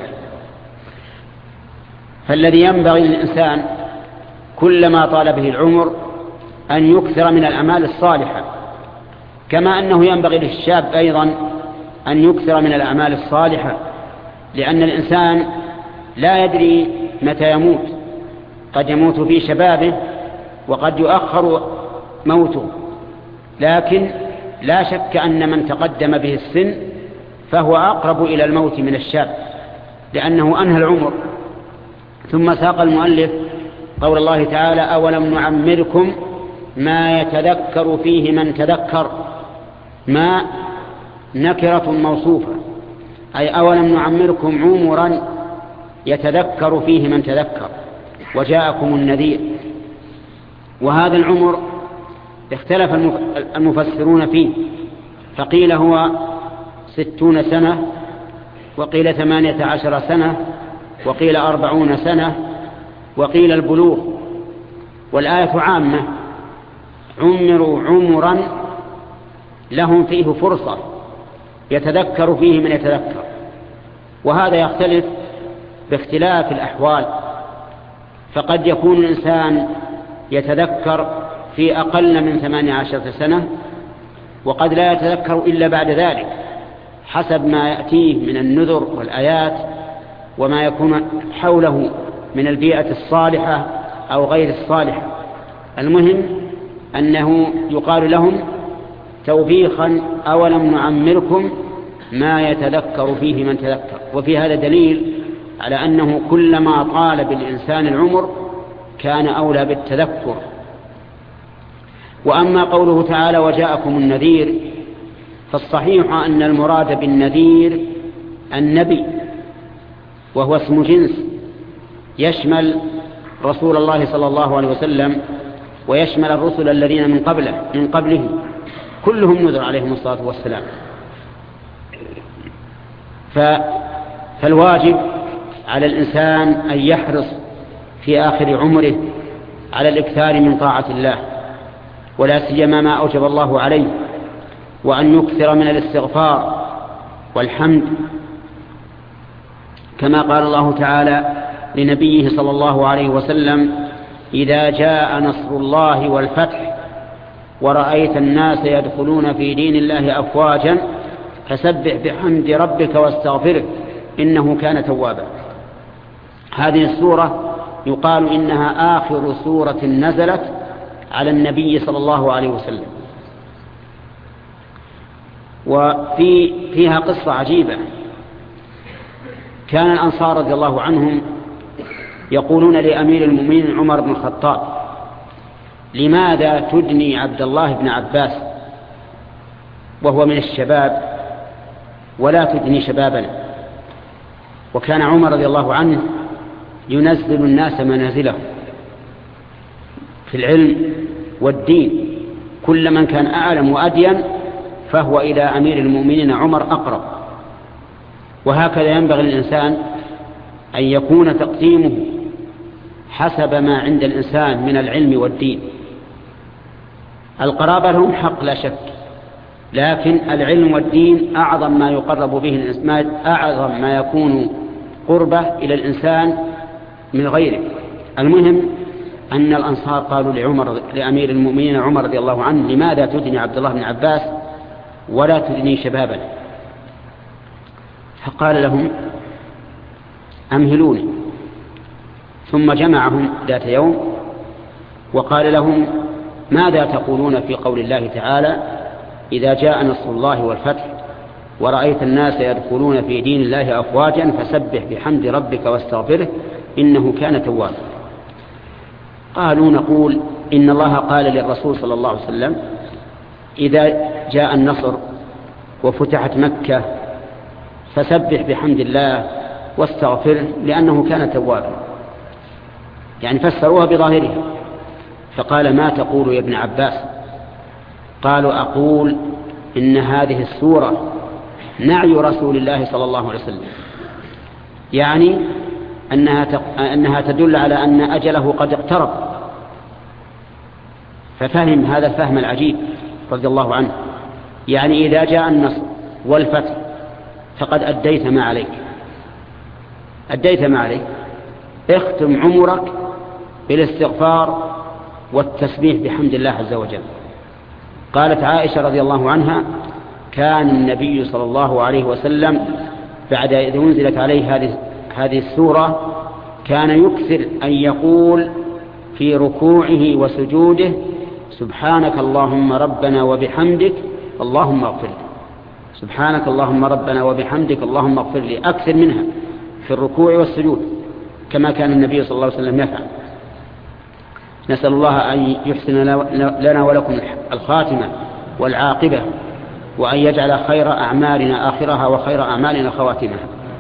فالذي ينبغي للإنسان كلما طال به العمر أن يكثر من الأعمال الصالحة، كما أنه ينبغي للشاب أيضا أن يكثر من الأعمال الصالحة، لأن الإنسان لا يدري متى يموت، قد يموت في شبابه وقد يؤخر موته، لكن لا شك أن من تقدم به السن فهو أقرب إلى الموت من الشاب، لأنه أنهى العمر. ثم ساق المؤلف قول الله تعالى: أولم نعمركم ما يتذكر فيه من تذكر. ما نكرة موصوفة، أي أولم نعمركم عمرا يتذكر فيه من تذكر وجاءكم النذير. وهذا العمر اختلف المفسرون فيه، فقيل هو 60 سنة، وقيل 18 سنة، وقيل 40 سنة، وقيل البلوغ. والآية عامة: عمروا عمرا لهم فيه فرصة يتذكر فيه من يتذكر. وهذا يختلف باختلاف الأحوال، فقد يكون الإنسان يتذكر في أقل من 18 سنة، وقد لا يتذكر إلا بعد ذلك حسب ما يأتيه من النذر والآيات وما يكون حوله من البيئة الصالحة أو غير الصالحة. المهم أنه يقال لهم توبيخا: أولم نعمركم ما يتذكر فيه من تذكر. وفي هذا دليل على أنه كلما طال بالإنسان العمر كان أولى بالتذكر. وأما قوله تعالى: وجاءكم النذير، فالصحيح أن المراد بالنذير النبي، وهو اسم جنس يشمل رسول الله صلى الله عليه وسلم ويشمل الرسل الذين من قبله كلهم نذر عليهم الصلاة والسلام. فالواجب على الإنسان أن يحرص في آخر عمره على الإكثار من طاعة الله، ولا سيما ما أوجب الله عليه، وأن يكثر من الاستغفار والحمد، كما قال الله تعالى لنبيه صلى الله عليه وسلم: إذا جاء نصر الله والفتح ورأيت الناس يدخلون في دين الله أفواجا فسبح بحمد ربك واستغفره إنه كان توابا. هذه السورة يقال إنها آخر سورة نزلت على النبي صلى الله عليه وسلم، وفيها قصة عجيبة. كان الأنصار رضي الله عنهم يقولون لأمير المؤمنين عمر بن الخطاب: لماذا تدني عبد الله بن عباس وهو من الشباب ولا تدني شبابنا؟ وكان عمر رضي الله عنه ينزل الناس منازله في العلم والدين، كل من كان أعلم وأدين فهو إلى أمير المؤمنين عمر أقرب. وهكذا ينبغي للإنسان أن يكون تقديمه حسب ما عند الإنسان من العلم والدين. القرابة لهم حق لا شك، لكن العلم والدين أعظم ما يقرب به الإنسان، أعظم ما يكون قربة إلى الإنسان من غيره. المهم أن الأنصار قالوا لأمير المؤمنين عمر رضي الله عنه: لماذا تدني عبد الله بن عباس ولا تدني شبابا؟ فقال لهم: أمهلوني. ثم جمعهم ذات يوم وقال لهم: ماذا تقولون في قول الله تعالى: إذا جاء نصر الله والفتح ورأيت الناس يدخلون في دين الله أفواجا فسبح بحمد ربك واستغفره إنه كان توابا؟ قالوا: نقول إن الله قال للرسول صلى الله عليه وسلم: إذا جاء النصر وفتحت مكة فسبح بحمد الله واستغفره لأنه كان توابا، يعني فسروها بظاهرها. فقال: ما تقول يا ابن عباس؟ قالوا: أقول إن هذه السورة نعي رسول الله صلى الله عليه وسلم، يعني أنها تدل على أن أجله قد اقترب. ففهم هذا الفهم العجيب رضي الله عنه، يعني إذا جاء النصر والفتح فقد أديت ما عليك، أديت ما عليك، اختم عمرك بالاستغفار والتسبيح بحمد الله عز وجل. قالت عائشة رضي الله عنها: كان النبي صلى الله عليه وسلم بعد إذ أنزلت عليه هذه السورة كان يكثر أن يقول: في ركوعه وسجوده سبحانك اللهم ربنا وبحمدك اللهم اغفر لي. سبحانك اللهم ربنا وبحمدك اللهم اغفر لي، أكثر منها في الركوع والسجود كما كان النبي صلى الله عليه وسلم يفعل. نسأل الله أن يحسن لنا ولكم الخاتمة والعاقبة، وأن يجعل خير أعمالنا آخرها وخير أعمالنا خواتمها.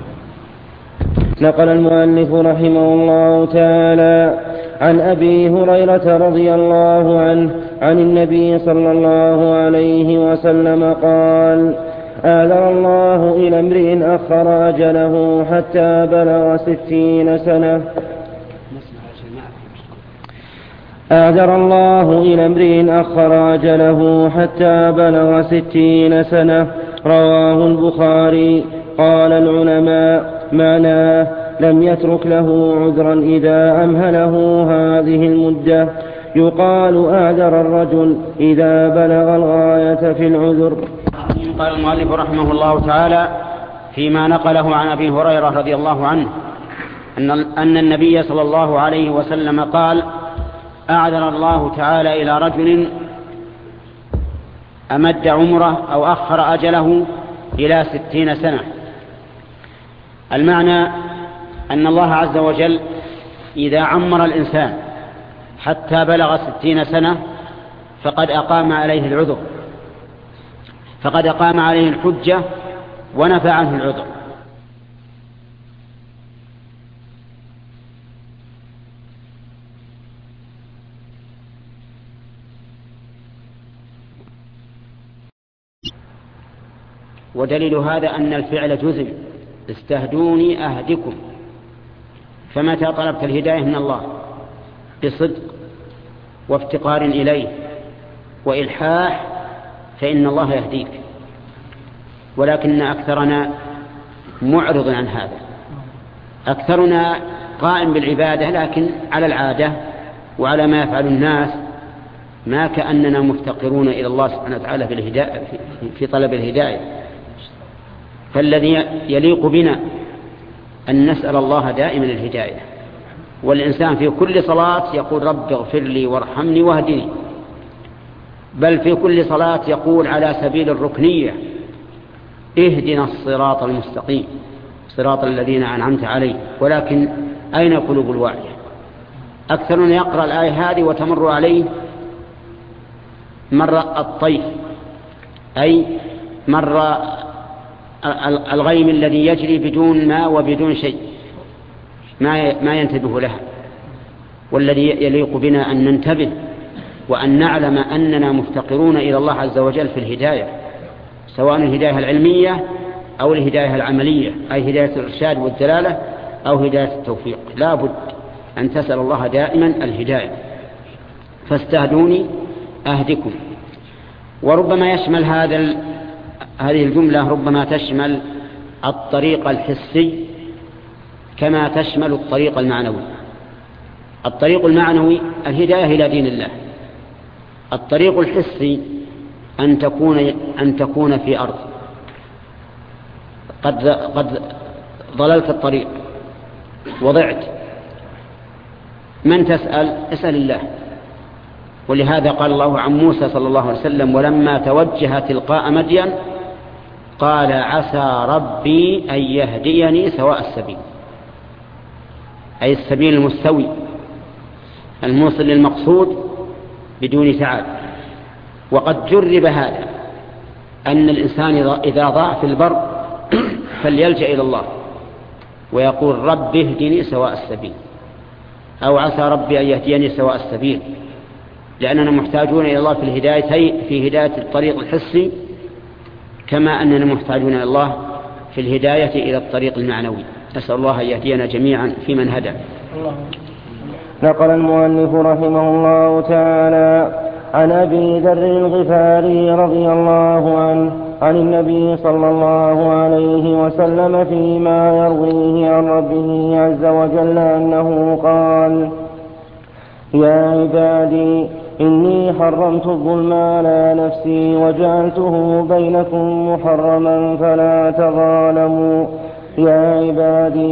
نقل المؤلف رحمه الله تعالى عن أبي هريرة رضي الله عنه عن النبي صلى الله عليه وسلم قال: آذر الله إلى امرئ أخر أجله حتى بلغ 60 سنة. آذر الله إلى امرئ أخر أجله حتى بلغ 60 سنة. رواه البخاري. قال العلماء: معناه لم يترك له عذرا إذا أمهله هذه المدة. يقال آذر الرجل إذا بلغ الغاية في العذر. قال المؤلف رحمه الله تعالى فيما نقله عن أبي هريرة رضي الله عنه أن النبي صلى الله عليه وسلم قال: أعذر الله تعالى إلى رجل أمد عمره أو أخر أجله إلى 60 سنة. المعنى أن الله عز وجل إذا عمر الإنسان حتى بلغ 60 سنة فقد أقام عليه العذر، فقد أقام عليه الحجة ونفى عنه العذر. ودليل هذا أن الفعل جزم: استهدوني أهدكم. فمتى طلبت الهداية من الله بصدق وافتقار إليه وإلحاح فإن الله يهديك، ولكن أكثرنا معرض عن هذا. أكثرنا قائم بالعبادة لكن على العادة وعلى ما يفعل الناس، ما كأننا مفتقرون إلى الله سبحانه وتعالى في طلب الهداية. فالذي يليق بنا أن نسأل الله دائما الهداية، والإنسان في كل صلاة يقول: رب اغفر لي وارحمني واهدني، بل في كل صلاة يقول على سبيل الركنية: اهدنا الصراط المستقيم صراط الذين أنعمت عليهم. ولكن أين قلوب الواعية؟ أكثرنا يقرأ الآية هذه وتمر عليه مر الطيف، أي مر الغيم الذي يجري بدون ماء وبدون شيء ما ينتبه لها. والذي يليق بنا أن ننتبه وأن نعلم أننا مفتقرون إلى الله عز وجل في الهداية، سواء الهداية العلمية أو الهداية العملية، أي هداية الإرشاد والدلالة أو هداية التوفيق. لا بد أن تسأل الله دائما الهداية. فاستهدوني أهدكم. وربما يشمل هذه الجملة ربما تشمل الطريق الحسي كما تشمل الطريق المعنوي. الطريق المعنوي الهداية إلى دين الله. الطريق الحسي أن تكون في أرض قد ضللت الطريق وضعت. من تسأل؟ اسأل الله. ولهذا قال الله عن موسى صلى الله عليه وسلم: ولما توجه تلقاء مدين قال: عسى ربي أن يهديني سواء السبيل، أي السبيل المستوي الموصل للمقصود بدون تعب. وقد جرب هذا، أن الإنسان إذا ضاع في البر فليلجأ إلى الله ويقول: رب اهدني سواء السبيل، أو عسى ربي أن يهديني سواء السبيل، لأننا محتاجون إلى الله في هداية الطريق الحسي كما أننا محتاجون إلى الله في الهداية إلى الطريق المعنوي. نسأل الله أن يهدينا جميعا في من هدى. نقل المؤلف رحمه الله تعالى عن أبي ذر الغفاري رضي الله عنه عن النبي صلى الله عليه وسلم فيما يرويه عن ربه عز وجل أنه قال: يا عبادي إني حرمت الظلم على نفسي وجعلته بينكم محرما فلا تظالموا. يا عبادي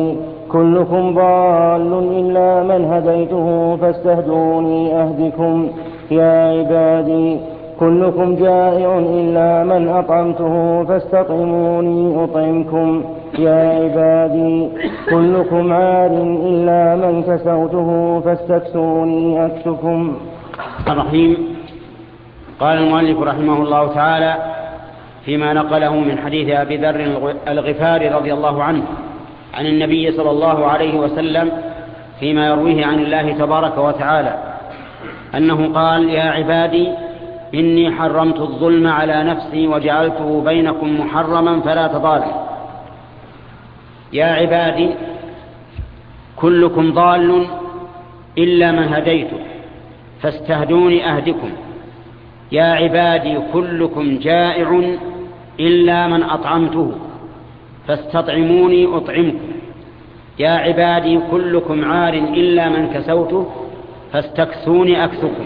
كلكم ضال إلا من هديته فاستهدوني أهدكم يا عبادي كلكم جائع إلا من أطعمته فاستطعموني أطعمكم يا عبادي كلكم عار إلا من كسوته فاستكسوني أكسكم. الرحيم. قال المؤلف رحمه الله تعالى فيما نقله من حديث أبي ذر الغفاري رضي الله عنه عن النبي صلى الله عليه وسلم فيما يرويه عن الله تبارك وتعالى أنه قال يا عبادي إني حرمت الظلم على نفسي وجعلته بينكم محرما فلا تظالموا. يا عبادي كلكم ضال إلا من هديته فاستهدوني أهدكم. يا عبادي كلكم جائع إلا من أطعمته فاستطعموني أطعمكم. يا عبادي كلكم عار إلا من كسوته فاستكسوني أكسكم.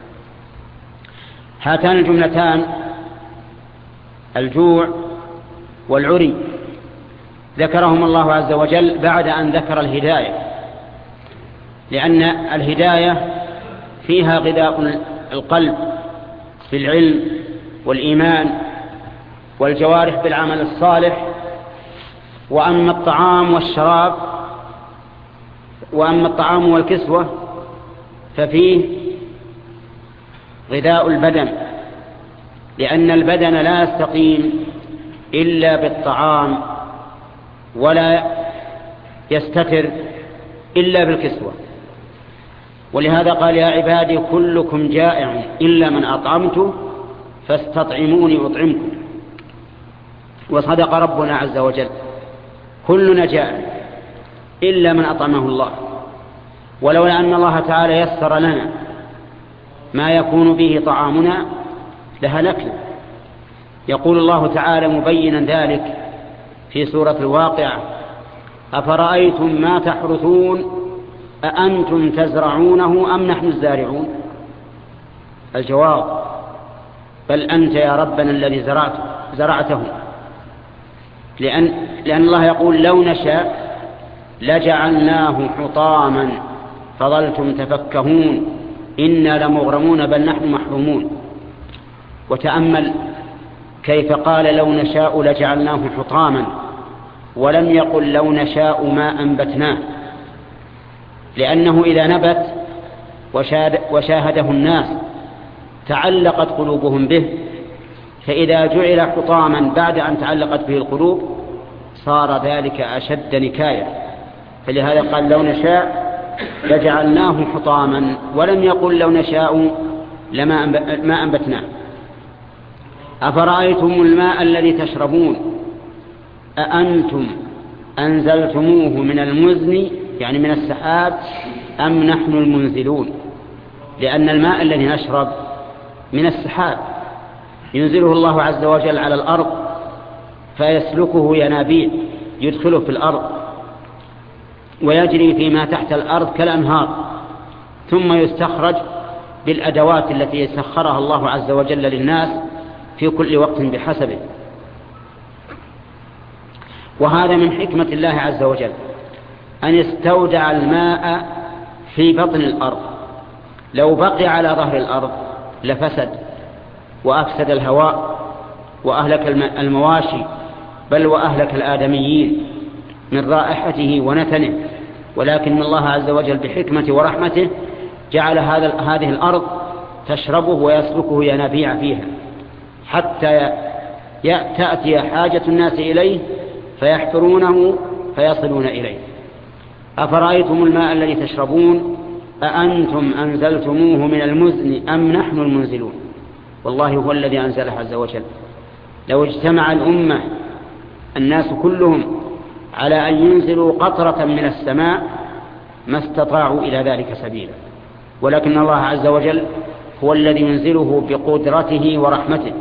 هاتان الجملتان الجوع والعري ذكرهم الله عز وجل بعد أن ذكر الهداية، لأن الهداية فيها غذاء القلب بالعلم والإيمان والجوارح بالعمل الصالح، وأما الطعام والكسوة ففيه غذاء البدن، لأن البدن لا يستقيم إلا بالطعام ولا يستتر إلا بالكسوة. ولهذا قال يا عبادي كلكم جائع إلا من أطعمته فاستطعموني أطعمكم. وصدق ربنا عز وجل كلنا جائع إلا من أطعمه الله، ولولا أن الله تعالى يسر لنا ما يكون به طعامنا لهلكنا. يقول الله تعالى مبينا ذلك في سورة الواقعة أفرأيتم ما تحرثون أأنتم تزرعونه أم نحن الزارعون؟ الجواب بل أنت يا ربنا الذي زرعته، لأن الله يقول لو نشاء لجعلناه حطاما فظلتم تفكهون إنا لمغرمون بل نحن محرومون. وتأمل كيف قال لو نشاء لجعلناه حطاما ولم يقل لو نشاء ما أنبتناه، لأنه إذا نبت وشاهده الناس تعلقت قلوبهم به، فإذا جعل حطاما بعد أن تعلقت به القلوب صار ذلك أشد نكاية. فلهذا قال لو نشاء لجعلناه حطاما ولم يقل لو نشاء ما أنبتناه. أفرأيتم الماء الذي تشربون أأنتم أنزلتموه من المزن يعني من السحاب أم نحن المنزلون؟ لأن الماء الذي نشرب من السحاب ينزله الله عز وجل على الأرض فيسلكه ينابيع يدخله في الأرض ويجري فيما تحت الأرض كالأنهار، ثم يستخرج بالأدوات التي سخرها الله عز وجل للناس في كل وقت بحسبه. وهذا من حكمة الله عز وجل أن استودع الماء في بطن الأرض، لو بقي على ظهر الأرض لفسد وأفسد الهواء وأهلك المواشي بل وأهلك الآدميين من رائحته ونتنه. ولكن الله عز وجل بحكمته ورحمته جعل هذه الأرض تشربه ويسلكه ينابيع فيها حتى تأتي حاجة الناس إليه فيحفرونه فيصلون إليه. أفرأيتم الماء الذي تشربون أأنتم أنزلتموه من المزن أم نحن المنزلون؟ والله هو الذي أنزله عز وجل. لو اجتمع الأمة الناس كلهم على أن ينزلوا قطرة من السماء ما استطاعوا إلى ذلك سبيلا، ولكن الله عز وجل هو الذي ينزله بقدرته ورحمته.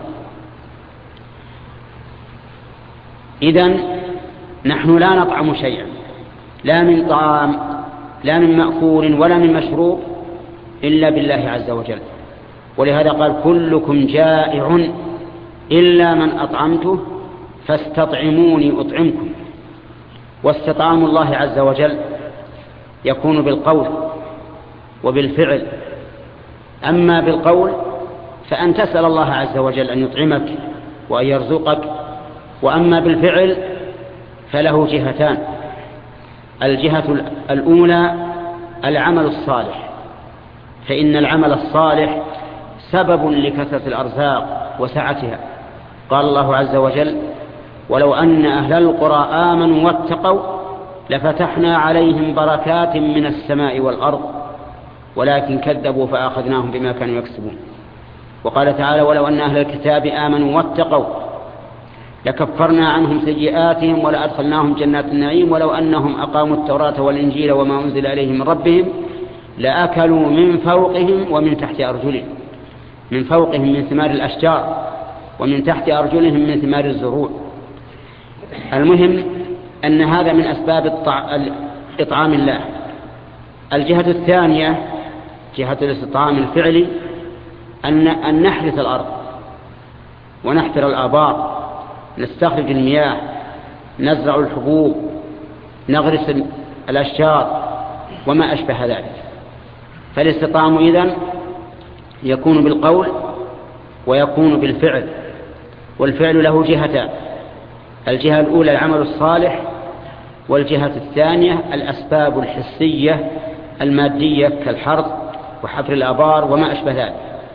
إذن نحن لا نطعم شيئا لا من طعام لا من مأكول ولا من مشروب إلا بالله عز وجل. ولهذا قال كلكم جائع إلا من أطعمته فاستطعموني أطعمكم. واستطعام الله عز وجل يكون بالقول وبالفعل. أما بالقول فأن تسأل الله عز وجل أن يطعمك وأن يرزقك، وأما بالفعل فله جهتان. الجهة الأولى العمل الصالح، فإن العمل الصالح سبب لكثرة الأرزاق وسعتها. قال الله عز وجل: ولو أن أهل القرى آمنوا واتقوا لفتحنا عليهم بركات من السماء والأرض ولكن كذبوا فأخذناهم بما كانوا يكسبون. وقال تعالى: ولو أن أهل الكتاب آمنوا واتقوا لكفرنا عنهم سيئاتهم ولأدخلناهم جنات النعيم ولو أنهم أقاموا التوراة والإنجيل وما أنزل عليهم من ربهم لأكلوا من فوقهم ومن تحت أرجلهم، من فوقهم من ثمار الأشجار ومن تحت أرجلهم من ثمار الزروع. المهم أن هذا من أسباب إطعام الله. الجهة الثانية جهة الاستطعام الفعلي أن نحرث الأرض ونحفر الآبار، نستخرج المياه، نزرع الحبوب، نغرس الأشجار وما أشبه ذلك. فالاستطعام إذن يكون بالقول ويكون بالفعل، والفعل له جهتان: الجهة الأولى العمل الصالح، والجهة الثانية الأسباب الحسية المادية كالحرث وحفر الآبار وما أشبه ذلك.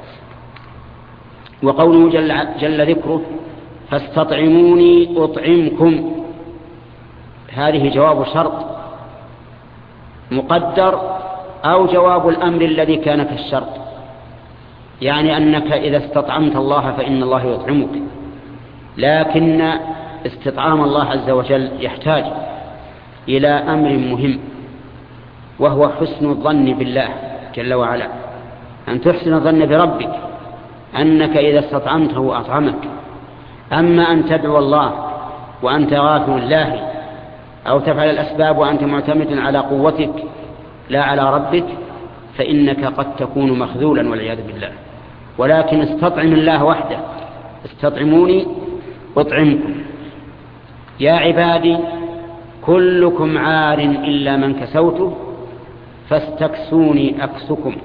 وقوله جل ذكره: فاستطعموني أطعمكم، هذه جواب شرط مقدر أو جواب الأمر الذي كان كالشرط، يعني أنك إذا استطعمت الله فإن الله يطعمك. لكن استطعام الله عز وجل يحتاج إلى أمر مهم، وهو حسن الظن بالله جل وعلا، أن تحسن الظن بربك أنك إذا استطعمته أطعمك. أما أن تدعو الله وأنت غافل لاهي، أو تفعل الأسباب وأنت معتمد على قوتك لا على ربك، فإنك قد تكون مخذولا والعياذ بالله. ولكن استطعم الله وحده: استطعموني أطعمكم. يا عبادي كلكم عار إلا من كسوته فاستكسوني أكسكم.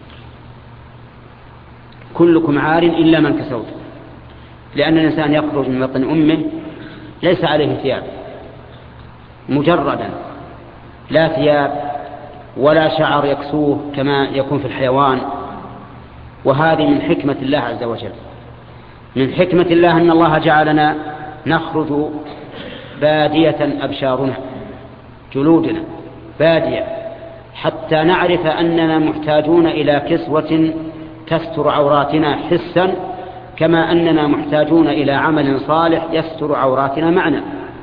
كلكم عار إلا من كسوته، لأن الإنسان يخرج من بطن أمه ليس عليه ثياب، مجردا، لا ثياب ولا شعر يكسوه كما يكون في الحيوان. وهذه من حكمة الله عز وجل. من حكمة الله أن الله جعلنا نخرج بادية أبشارنا، جلودنا بادية، حتى نعرف أننا محتاجون إلى كسوة تستر عوراتنا حسا، كما أننا محتاجون إلى عمل صالح يستر عوراتنا معنى،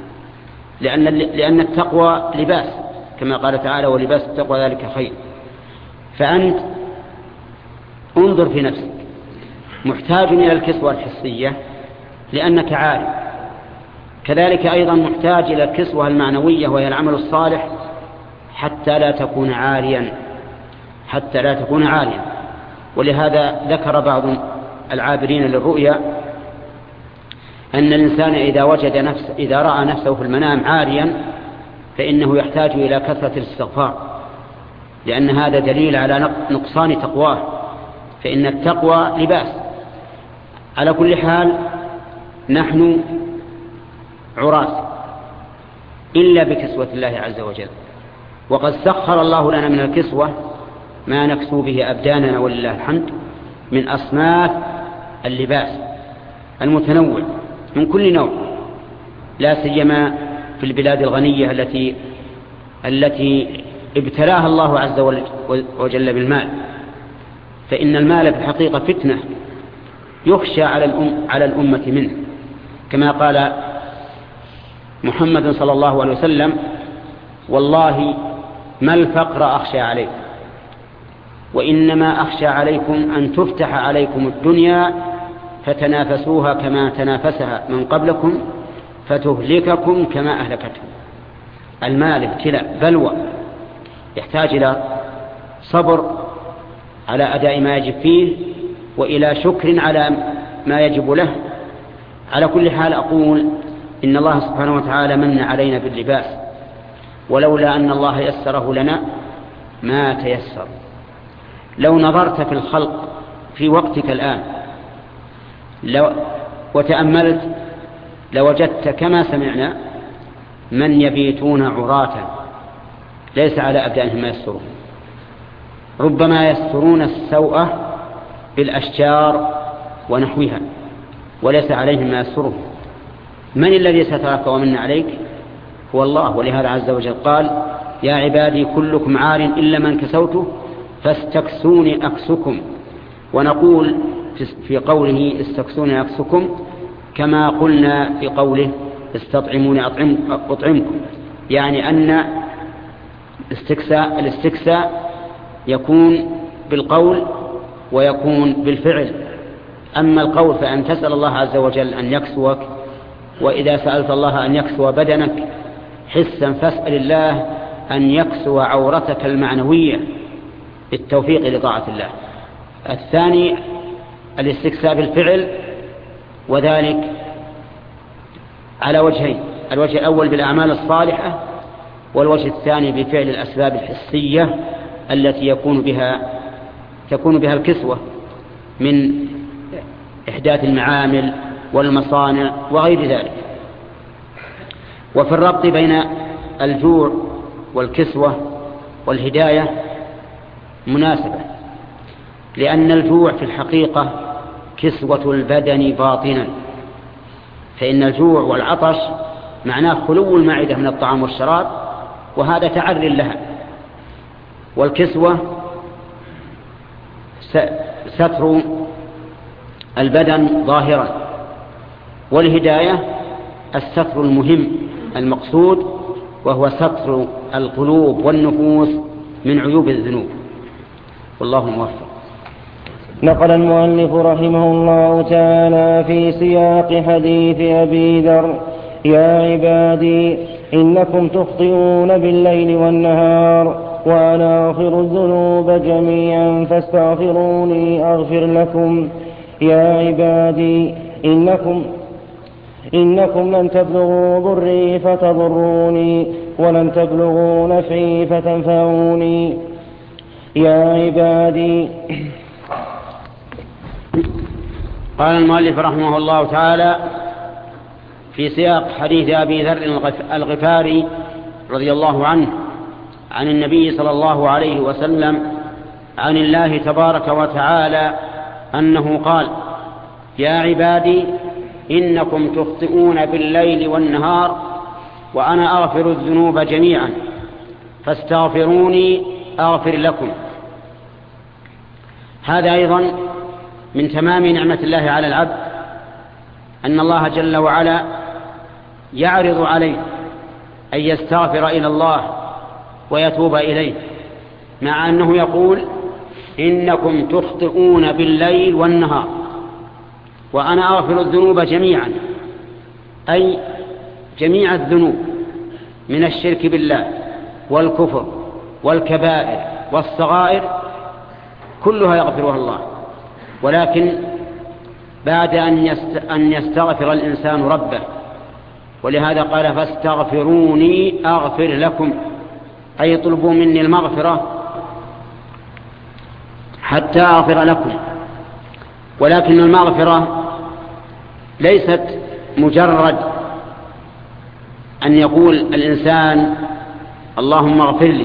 لأن التقوى لباس، كما قال تعالى: ولباس التقوى ذلك خير. فأنت انظر في نفسك، محتاج إلى الكسوة الحسية لأنك عارف، كذلك أيضا محتاج إلى الكسوة المعنوية وهي العمل الصالح حتى لا تكون عاريا، حتى لا تكون عاريا. ولهذا ذكر بعض العابرين للرؤيا أن الإنسان إذا رأى نفسه في المنام عاريا فإنه يحتاج إلى كثرة الاستغفار، لأن هذا دليل على نقصان تقواه، فإن التقوى لباس. على كل حال نحن عراة إلا بكسوة الله عز وجل، وقد سخر الله لنا من الكسوة ما نكسو به أبداننا ولله الحمد من أصناف اللباس المتنوع من كل نوع، لا سيما في البلاد الغنية التي ابتلاها الله عز وجل بالمال، فإن المال في الحقيقة فتنة يخشى على الأمة منه، كما قال محمد صلى الله عليه وسلم: والله ما الفقر أخشى عليكم، وإنما أخشى عليكم أن تفتح عليكم الدنيا فتنافسوها كما تنافسها من قبلكم فتهلككم كما أهلكتهم. المال ابتلاء بلوى، يحتاج إلى صبر على أداء ما يجب فيه وإلى شكر على ما يجب له. على كل حال أقول إن الله سبحانه وتعالى من علينا باللباس ولولا أن الله يسره لنا ما تيسر. لو نظرت في الخلق في وقتك الآن وتأملت لوجدت كما سمعنا من يبيتون عراة ليس على أبدانهم ما يسترون، ربما يسترون السوء بالأشجار ونحوها وليس عليهم ما يسترون. من الذي سترك ومن عليك؟ هو الله. ولهذا عز وجل قال يا عبادي كلكم عار إلا من كسوته فاستكسوني أكسكم. ونقول في قوله استكسوني أكسكم كما قلنا في قوله استطعموني أطعمكم، يعني أن الاستكساء يكون بالقول ويكون بالفعل. أما القول فأن تسأل الله عز وجل أن يكسوك، وإذا سألت الله أن يكسو بدنك حسا فاسأل الله أن يكسو عورتك المعنوية بالتوفيق لطاعة الله. الثاني الاستكساء بالفعل، وذلك على وجهين: الوجه الأول بالأعمال الصالحة، والوجه الثاني بفعل الأسباب الحسية التي تكون بها الكسوة من إحداث المعامل والمصانع وغير ذلك. وفي الربط بين الجوع والكسوة والهداية مناسبة، لأن الجوع في الحقيقة كسوة البدن باطنا، فإن الجوع والعطش معناه خلو المعدة من الطعام والشراب، وهذا تعر لها. والكسوة ستر البدن ظاهرا، والهداية الستر المهم المقصود، وهو ستر القلوب والنفوس من عيوب الذنوب. والله موفق. نقل المؤلف رحمه الله تعالى في سياق حديث أبي ذر: يا عبادي إنكم تخطئون بالليل والنهار وأنا أغفر الذنوب جميعا فاستغفروني أغفر لكم. يا عبادي إنكم لن تبلغوا ضري فتضروني ولن تبلغوا نفعي فتنفعوني. يا عبادي. قال المؤلف رحمه الله تعالى في سياق حديث أبي ذر الغفاري رضي الله عنه عن النبي صلى الله عليه وسلم عن الله تبارك وتعالى أنه قال: يا عبادي إنكم تخطئون بالليل والنهار وأنا أغفر الذنوب جميعا فاستغفروني أغفر لكم. هذا أيضا من تمام نعمة الله على العبد، أن الله جل وعلا يعرض عليه أن يستغفر إلى الله ويتوب إليه، مع أنه يقول: إنكم تخطئون بالليل والنهار وأنا أغفر الذنوب جميعا، أي جميع الذنوب من الشرك بالله والكفر والكبائر والصغائر كلها يغفرها الله، ولكن بعد أن يستغفر الإنسان ربه. ولهذا قال: فاستغفروني أغفر لكم، أي اطلبوا مني المغفرة حتى أغفر لكم. ولكن المغفرة ليست مجرد أن يقول الإنسان اللهم اغفر لي،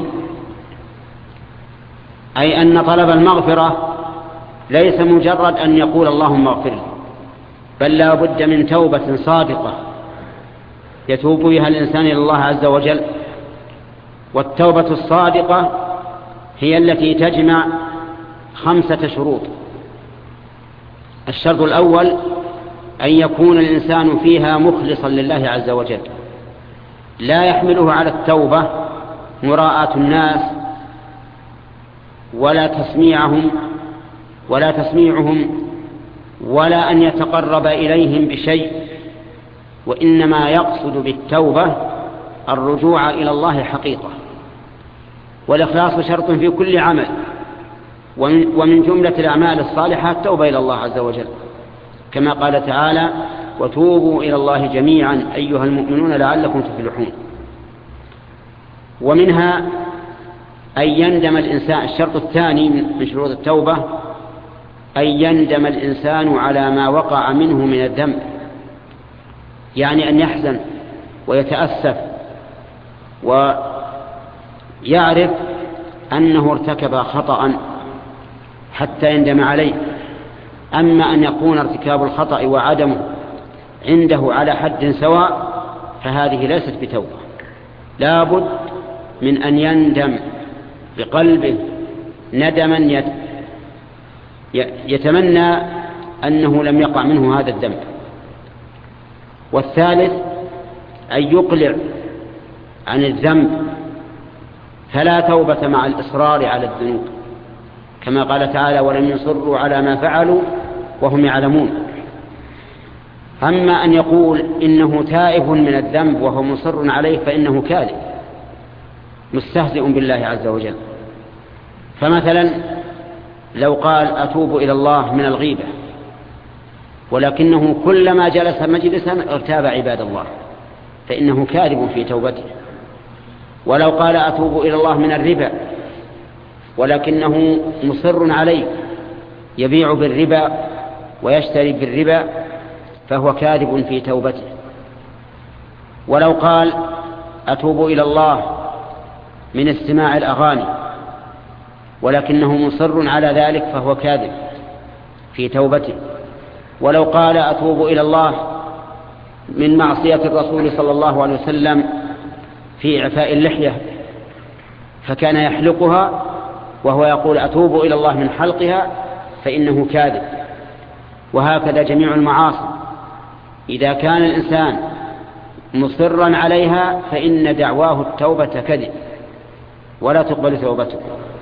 أي أن طلب المغفرة ليس مجرد أن يقول اللهم اغفر لي، بل لا بد من توبة صادقة يتوب بها الإنسان إلى الله عز وجل. والتوبة الصادقة هي التي تجمع 5 شروط. الشرط الأول أن يكون الإنسان فيها مخلصا لله عز وجل، لا يحمله على التوبة مراءة الناس ولا تسميعهم ولا أن يتقرب إليهم بشيء، وإنما يقصد بالتوبة الرجوع إلى الله حقيقة. والإخلاص شرط في كل عمل، ومن جملة الأعمال الصالحة التوبة إلى الله عز وجل، كما قال تعالى: وتوبوا إلى الله جميعا أيها المؤمنون لعلكم تفلحون. ومنها أن يندم الإنسان. الشرط الثاني من شروط التوبة أن يندم الإنسان على ما وقع منه من الذنب، يعني أن يحزن ويتأسف ويعرف أنه ارتكب خطأ حتى يندم عليه. أما أن يكون ارتكاب الخطأ وعدمه عنده على حد سواء فهذه ليست بتوبة، لا بد من أن يندم بقلبه ندما يتمنى أنه لم يقع منه هذا الذنب. والثالث أن يقلع عن الذنب، فلا توبة مع الإصرار على الذنوب، كما قال تعالى ولم يصروا على ما فعلوا وهم يعلمون. أما أن يقول إنه تائب من الذنب وهو مصر عليه فإنه كاذب مستهزئ بالله عز وجل. فمثلا لو قال أتوب إلى الله من الغيبة ولكنه كلما جلس مجلسا ارتاب عباد الله فإنه كاذب في توبته. ولو قال أتوب إلى الله من الربا ولكنه مصر عليه يبيع بالربا ويشتري بالربا فهو كاذب في توبته. ولو قال أتوب إلى الله من استماع الأغاني ولكنه مصر على ذلك فهو كاذب في توبته. ولو قال أتوب إلى الله من معصية الرسول صلى الله عليه وسلم في إعفاء اللحية فكان يحلقها وهو يقول أتوب إلى الله من حلقها فإنه كاذب. وهكذا جميع المعاصي إذا كان الإنسان مصرا عليها فإن دعواه التوبة كذب ولا تقبل توبته.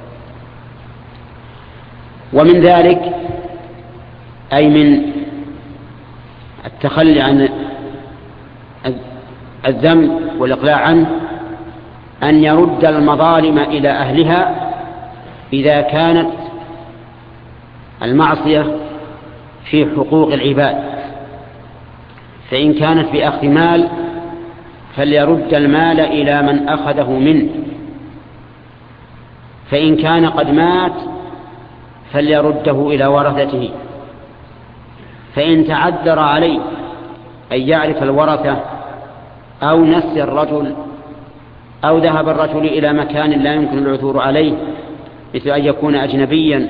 ومن ذلك أي من التخلي عن الذنب والإقلاع عنه أن يرد المظالم إلى أهلها إذا كانت المعصية في حقوق العباد. فإن كانت بأخذ مال فليرد المال إلى من أخذه منه، فإن كان قد مات فليرده إلى ورثته، فإن تعذر عليه أن يعرف الورثة أو نسي الرجل أو ذهب الرجل إلى مكان لا يمكن العثور عليه مثل أن يكون أجنبيا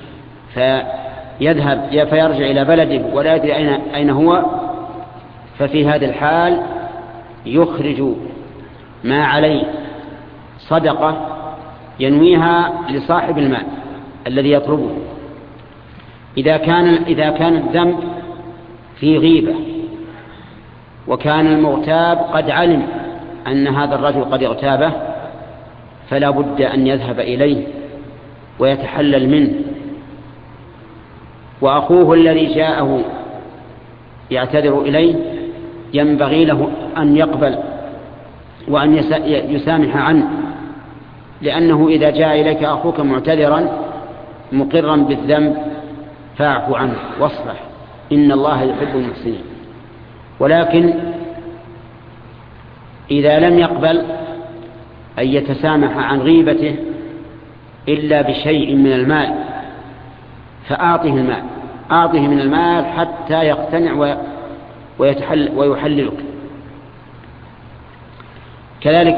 فيرجع إلى بلده ولا يدري أين هو، ففي هذه الحال يخرج ما عليه صدقة ينويها لصاحب المال الذي يطلبه. إذا كان الذنب في غيبة وكان المغتاب قد علم أن هذا الرجل قد اغتابه فلا بد أن يذهب إليه ويتحلل منه. وأخوه الذي جاءه يعتذر إليه ينبغي له أن يقبل وأن يسامح عنه، لأنه إذا جاء إليك أخوك معتذرا مقرا بالذنب فاعف عنه واصفح إن الله يحب المحسنين. ولكن إذا لم يقبل أن يتسامح عن غيبته إلا بشيء من المال فأعطه المال، أعطه من المال حتى يقتنع ويحللك. كذلك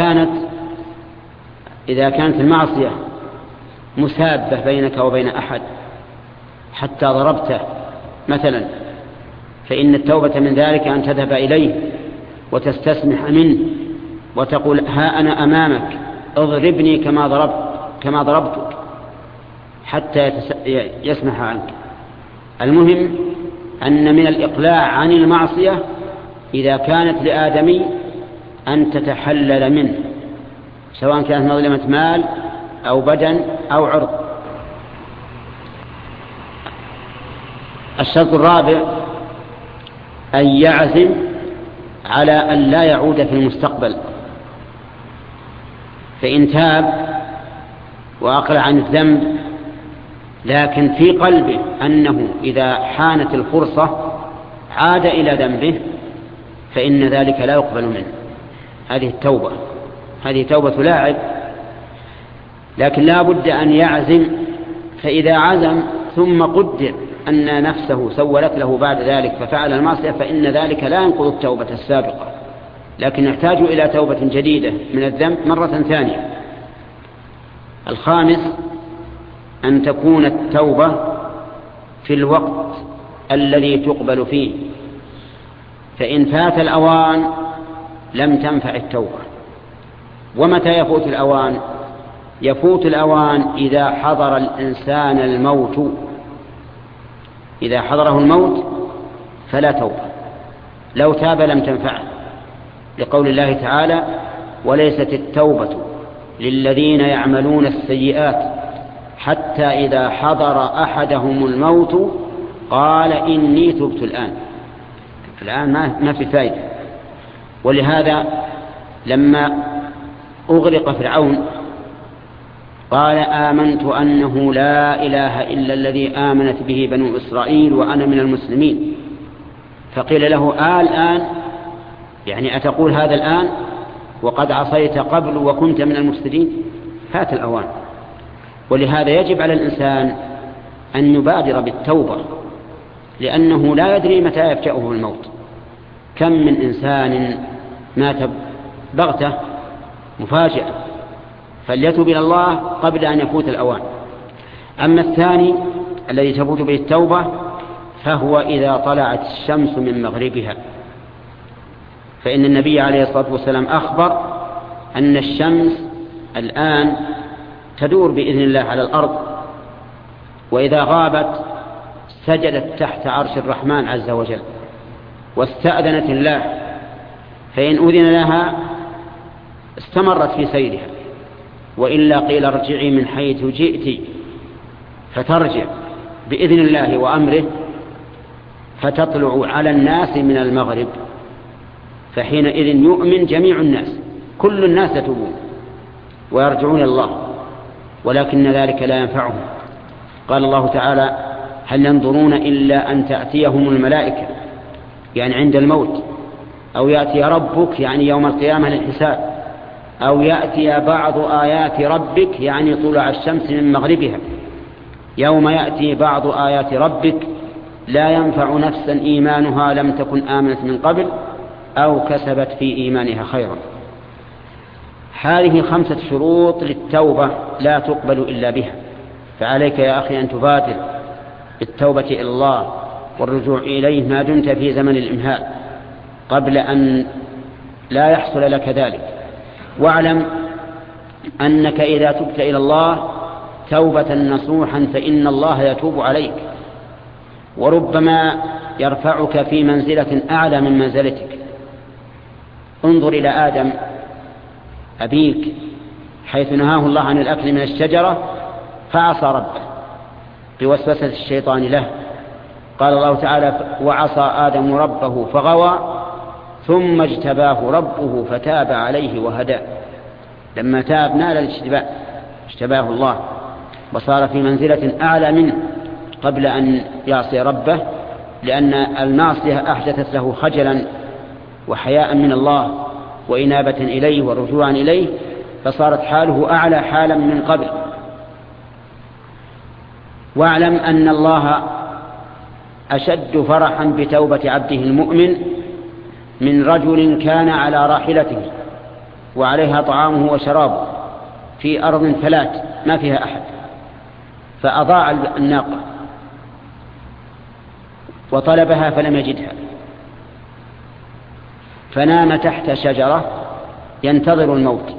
إذا كانت المعصية مسابة بينك وبين أحد حتى ضربته مثلا، فإن التوبة من ذلك أن تذهب إليه وتستسمح منه وتقول ها أنا أمامك اضربني كما ضربتك حتى يسمح عنك. المهم أن من الإقلاع عن المعصية إذا كانت لآدمي أن تتحلل منه سواء كانت مظلمة مال أو بدن أو عرض. الشرط الرابع أن يعزم على أن لا يعود في المستقبل، فإن تاب وأقلع عن الذنب لكن في قلبه أنه إذا حانت الفرصة عاد إلى ذنبه فإن ذلك لا يقبل منه. هذه التوبة هذه توبة لاعب، لكن لا بد أن يعزم. فإذا عزم ثم قدر أن نفسه سولت له بعد ذلك ففعل المعصية فإن ذلك لا ينقض التوبة السابقة، لكن يحتاج إلى توبة جديدة من الذنب مرة ثانية. الخامس أن تكون التوبة في الوقت الذي تقبل فيه، فإن فات الأوان لم تنفع التوبة. ومتى يفوت الأوان؟ يفوت الأوان إذا حضر الإنسان الموت. إذا حضره الموت فلا توبة، لو تاب لم تنفعه، لقول الله تعالى: وليست التوبة للذين يعملون السيئات حتى إذا حضر أحدهم الموت قال إني تبت الآن ما في فائدة. ولهذا لما أغرق فرعون قال: آمنت أنه لا إله إلا الذي آمنت به بنو إسرائيل وأنا من المسلمين. فقيل له: الآن يعني أتقول هذا الآن وقد عصيت قبل وكنت من المفسدين؟ فات الأوان. ولهذا يجب على الإنسان أن يبادر بالتوبة، لأنه لا يدري متى يفجأه الموت. كم من إنسان مات بغتة مفاجأة، فليتوب إلى الله قبل أن يفوت الأوان. أما الثاني الذي تفوت به التوبة فهو إذا طلعت الشمس من مغربها، فإن النبي عليه الصلاة والسلام أخبر أن الشمس الآن تدور بإذن الله على الأرض، وإذا غابت سجدت تحت عرش الرحمن عز وجل واستأذنت الله، فإن أذن لها استمرت في سيرها، وإلا قيل ارجعي من حيث جئت، فترجع بإذن الله وأمره فتطلع على الناس من المغرب، فحينئذ يؤمن جميع الناس، كل الناس يتوبون ويرجعون إلى الله، ولكن ذلك لا ينفعهم. قال الله تعالى: هل ينظرون إلا أن تأتيهم الملائكة يعني عند الموت، أو يأتي ربك يعني يوم القيامة للحساب، أو يأتي بعض آيات ربك يعني طلوع الشمس من مغربها. يوم يأتي بعض آيات ربك لا ينفع نفسا إيمانها لم تكن آمنت من قبل أو كسبت في إيمانها خيرا. هذه 5 شروط للتوبة لا تقبل إلا بها، فعليك يا أخي أن تبادر بالتوبة إلى الله والرجوع إليه ما دمت في زمن الإمهال قبل أن لا يحصل لك ذلك. واعلم أنك إذا تبت إلى الله توبة نصوحا فإن الله يتوب عليك، وربما يرفعك في منزلة أعلى من منزلتك. انظر إلى آدم أبيك حيث نهاه الله عن الأكل من الشجرة فعصى ربه بوسوسة الشيطان له. قال الله تعالى: وعصى آدم ربه فغوى ثم اجتباه ربه فتاب عليه وهدى. لما تاب نال الاجتباء، اجتباه الله وصار في منزلة أعلى منه قبل أن يعصي ربه، لأن المعصية أحدثت له خجلا وحياء من الله وإنابة إليه ورجوعا إليه، فصارت حاله أعلى حالا من قبل. واعلم أن الله أشد فرحا بتوبة عبده المؤمن من رجل كان على راحلته وعليها طعامه وشرابه في أرض فلات ما فيها أحد، فأضاع الناقة وطلبها فلم يجدها، فنام تحت شجرة ينتظر الموت،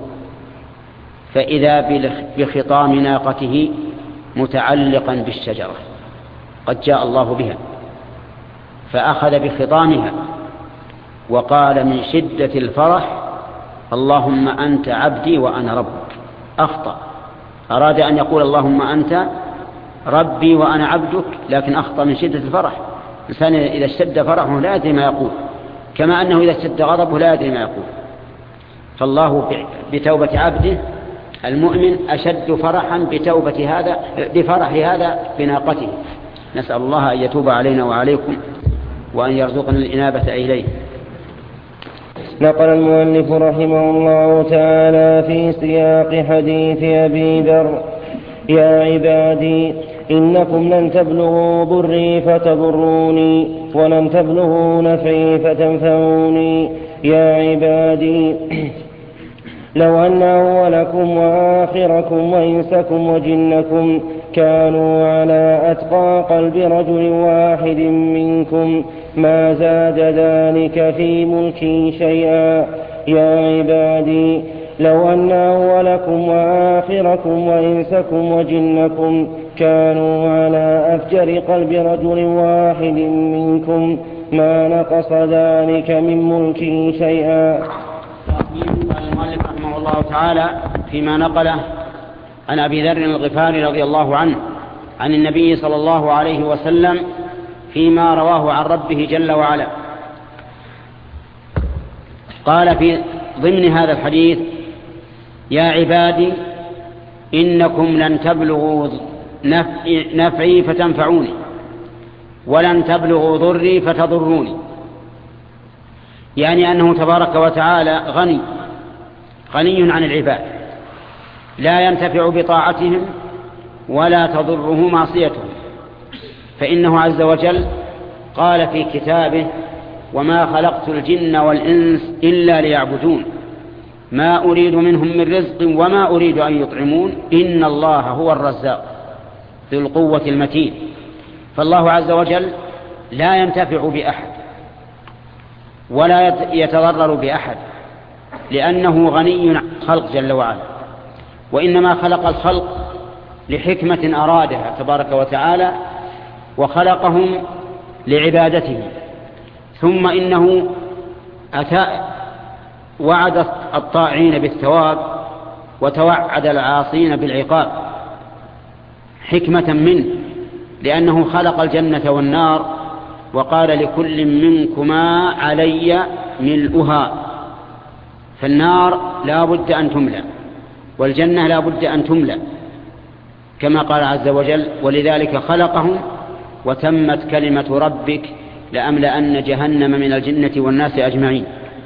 فإذا بخطام ناقته متعلقا بالشجرة قد جاء الله بها، فأخذ بخطامها وقال من شدة الفرح: اللهم أنت عبدي وأنا ربك. أخطأ، أراد أن يقول اللهم أنت ربي وأنا عبدك، لكن أخطأ من شدة الفرح. الإنسان إذا اشتد فرحه لا يدري ما يقول، كما أنه إذا اشتد غضبه لا يدري ما يقول. فالله بتوبة عبده المؤمن أشد فرحا بفرح هذا بناقته. نسأل الله أن يتوب علينا وعليكم وأن يرزقنا الإنابة إليه. نقل المؤلف رحمه الله تعالى في سياق حديث أبي ذر: يا عبادي إنكم لن تبلغوا ضري فتضروني ولن تبلغوا نفعي فتنفعوني. يا عبادي لو أن أولكم وآخركم وإنسكم وجنكم كانوا على أتقى قلب رجل واحد منكم ما زاد ذلك في ملكي شيئا. يا عبادي لو أن أولكم وآخركم وإنسكم وجنكم كانوا على أفجر قلب رجل واحد منكم ما نقص ذلك من ملكي شيئا. قال المؤلف رحمه الله تعالى فيما نقله عن أبي ذر الغفاري رضي الله عنه عن النبي صلى الله عليه وسلم فيما رواه عن ربه جل وعلا. قال في ضمن هذا الحديث: يا عبادي إنكم لن تبلغوا نفعي فتنفعوني ولن تبلغوا ضري فتضروني. يعني أنه تبارك وتعالى غني عن العباد، لا ينتفع بطاعتهم ولا تضره معصيتهم، فإنه عز وجل قال في كتابه: وما خلقت الجن والإنس إلا ليعبدون ما أريد منهم من رزق وما أريد أن يطعمون إن الله هو الرزاق ذو القوة المتين. فالله عز وجل لا ينتفع بأحد ولا يتضرر بأحد، لأنه غني عن الخلق جل وعلا، وإنما خلق الخلق لحكمة أرادها تبارك وتعالى، وخلقهم لعبادته. ثم إنه وعد الطاعين بالثواب وتوعد العاصين بالعقاب حكمة منه، لأنه خلق الجنة والنار وقال: لكل منكما علي ملؤها. فالنار لا بد أن تملأ والجنة لا بد أن تملأ كما قال عز وجل: ولذلك خلقهم وتمت كلمة ربك لأملأن جهنم من الجنة والناس أجمعين.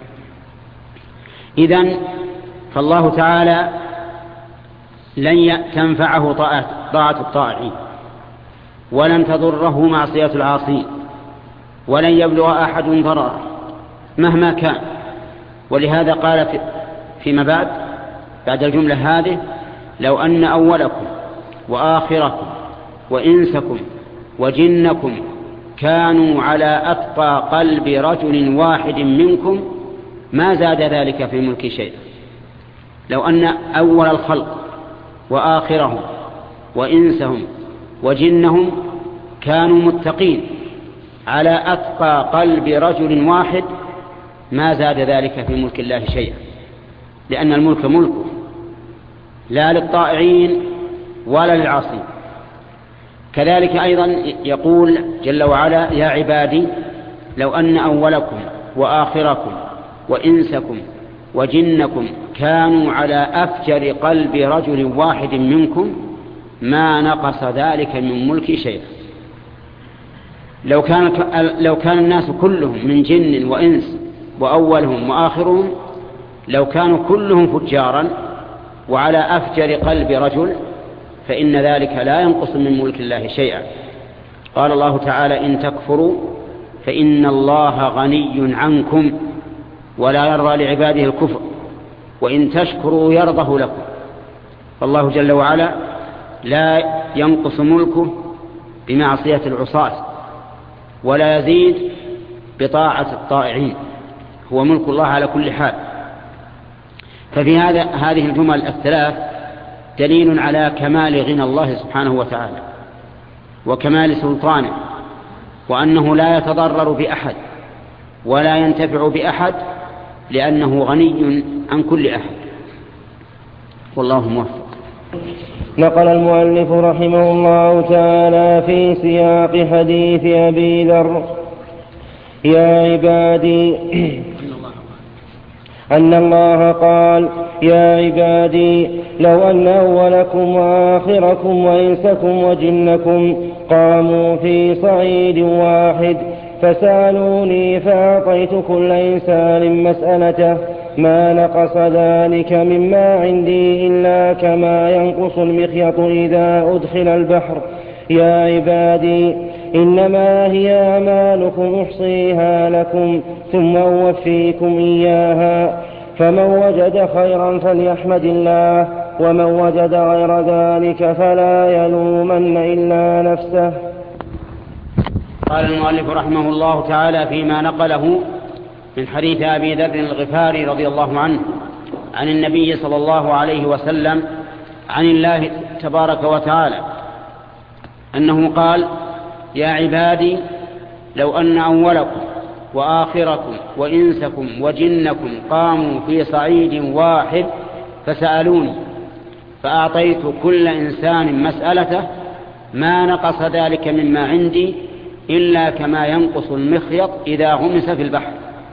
إذن فالله تعالى لن تنفعه طاعة الطائعين، ولن تضره معصية العاصين، ولن يبلغ أحد ضرره مهما كان. ولهذا قال فيما بعد الجملة هذه: لو أن أولكم وآخركم وإنسكم وجنكم كانوا على أتقى قلب رجل واحد منكم ما زاد ذلك في ملك شيئا. لو أن أول الخلق وآخرهم وإنسهم وجنهم كانوا متقين على أتقى قلب رجل واحد ما زاد ذلك في ملك الله شيئا، لأن الملك ملكه لا للطائعين ولا للعاصين. كذلك أيضا يقول جل وعلا: يا عبادي لو أن أولكم وآخركم وإنسكم وجنكم كانوا على أفجر قلب رجل واحد منكم ما نقص ذلك من ملك شيئا. لو كان الناس كلهم من جن وإنس وأولهم وآخرهم لو كانوا كلهم فجارا وعلى أفجر قلب رجل فإن ذلك لا ينقص من ملك الله شيئا. قال الله تعالى: إن تكفروا فإن الله غني عنكم ولا يرضى لعباده الكفر وإن تشكروا يرضه لكم. فالله جل وعلا لا ينقص ملكه بمعصية العصاة ولا يزيد بطاعة الطائعين، هو ملك الله على كل حال. ففي هذه الجمل الثلاث دليل على كمال غنى الله سبحانه وتعالى وكمال سلطانه، وأنه لا يتضرر بأحد ولا ينتفع بأحد لأنه غني عن كل أحد. والله موفق. نقل المؤلف رحمه الله تعالى في سياق حديث أبي ذر: يا عبادي أن الله قال: يا عبادي لو أن أولكم وآخركم وإنسكم وجنكم قاموا في صعيد واحد فسألوني فأعطيت كل إنسان مسألته ما نقص ذلك مما عندي إلا كما ينقص المخيط إذا أدخل البحر. يا عبادي إنما هي أعمالكم أحصيها لكم ثم أوفيكم إياها، فمن وجد خيرا فليحمد الله، ومن وجد غير ذلك فلا يلومن إلا نفسه. قال المؤلف رحمه الله تعالى فيما نقله من حديث أبي ذر الغفاري رضي الله عنه عن النبي صلى الله عليه وسلم عن الله تبارك وتعالى أنه قال: يا عبادي لو أن أولكم وآخركم وإنسكم وجنكم قاموا في صعيد واحد فسألوني فأعطيت كل إنسان مسألته ما نقص ذلك مما عندي إلا كما ينقص المخيط إذا غمس في البحر.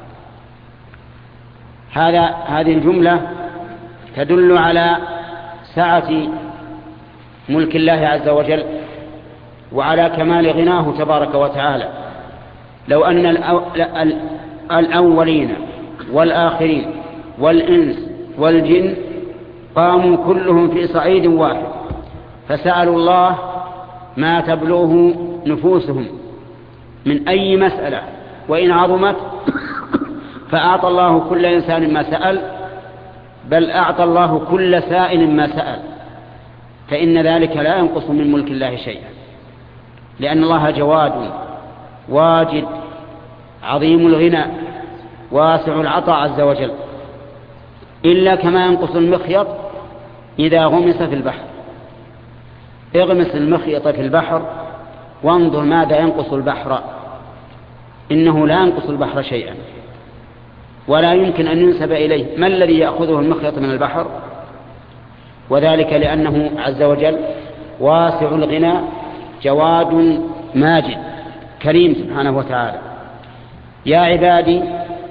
هذه الجملة تدل على سعة ملك الله عز وجل وعلى كمال غناه تبارك وتعالى. لو أن الأولين والآخرين والإنس والجن قاموا كلهم في صعيد واحد فسألوا الله ما تبلغه نفوسهم من أي مسألة وإن عظمت، فأعطى الله كل إنسان ما سأل، بل أعطى الله كل سائل ما سأل، فإن ذلك لا ينقص من ملك الله شيئا، لأن الله جواد واجد عظيم الغنى واسع العطاء عز وجل، إلا كما ينقص المخيط إذا غمس في البحر. اغمس المخيط في البحر وانظر ماذا ينقص البحر، إنه لا ينقص البحر شيئا ولا يمكن أن ينسب إليه. ما الذي يأخذه المخيط من البحر؟ وذلك لأنه عز وجل واسع الغنى جواد ماجد كريم سبحانه وتعالى. يا عبادي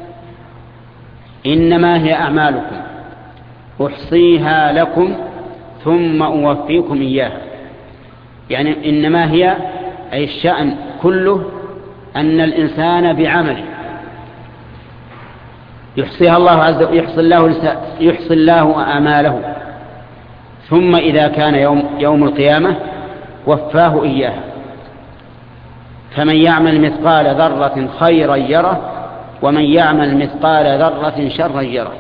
إنما هي أعمالكم أحصيها لكم ثم أوفيكم إياها. يعني إنما هي أي الشأن كله أن الإنسان بعمله يحصيها الله عز وجل، يحصي الله أعماله، ثم إذا كان يوم القيامة وفاه إياها. فمن يعمل مثقال ذرة خيرا يره ومن يعمل مثقال ذرة شرا يره.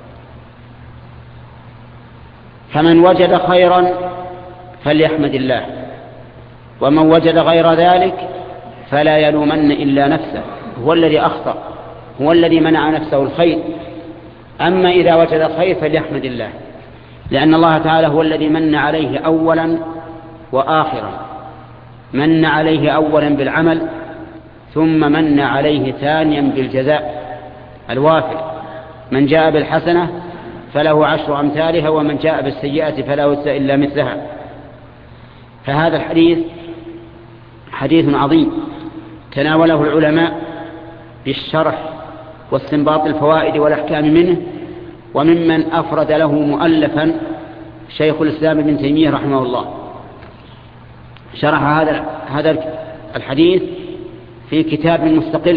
فمن وجد خيرا فليحمد الله، ومن وجد غير ذلك فلا يلومن إلا نفسه، هو الذي أخطأ، هو الذي منع نفسه الخير. أما إذا وجد الخير فليحمد الله، لأن الله تعالى هو الذي من عليه أولا وآخرا. من عليه أولا بالعمل ثم من عليه ثانيا بالجزاء الوافر. من جاء بالحسنة فله 10 أمثالها ومن جاء بالسيئة فلا يجزى إلا مثلها. فهذا الحديث حديث عظيم تناوله العلماء بالشرح واستنباط الفوائد والأحكام منه، وممن أفرد له مؤلفا شيخ الإسلام ابن تيمية رحمه الله، شرح هذا الحديث في كتاب مستقل.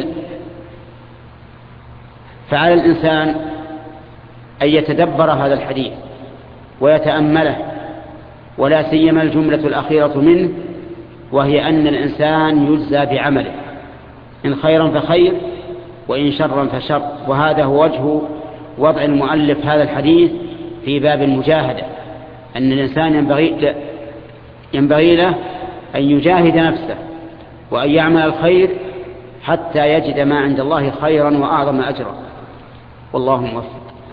فعلى الإنسان أن يتدبر هذا الحديث ويتأمله، ولا سيما الجملة الأخيرة منه، وهي أن الإنسان يجزى بعمله، إن خيرا فخير وإن شرا فشر. وهذا هو وجه وضع المؤلف هذا الحديث في باب المجاهدة، أن الإنسان ينبغي له أن يجاهد نفسه وأن يعمل الخير حتى يجد ما عند الله خيرا وأعظم أجرا. والله موفق.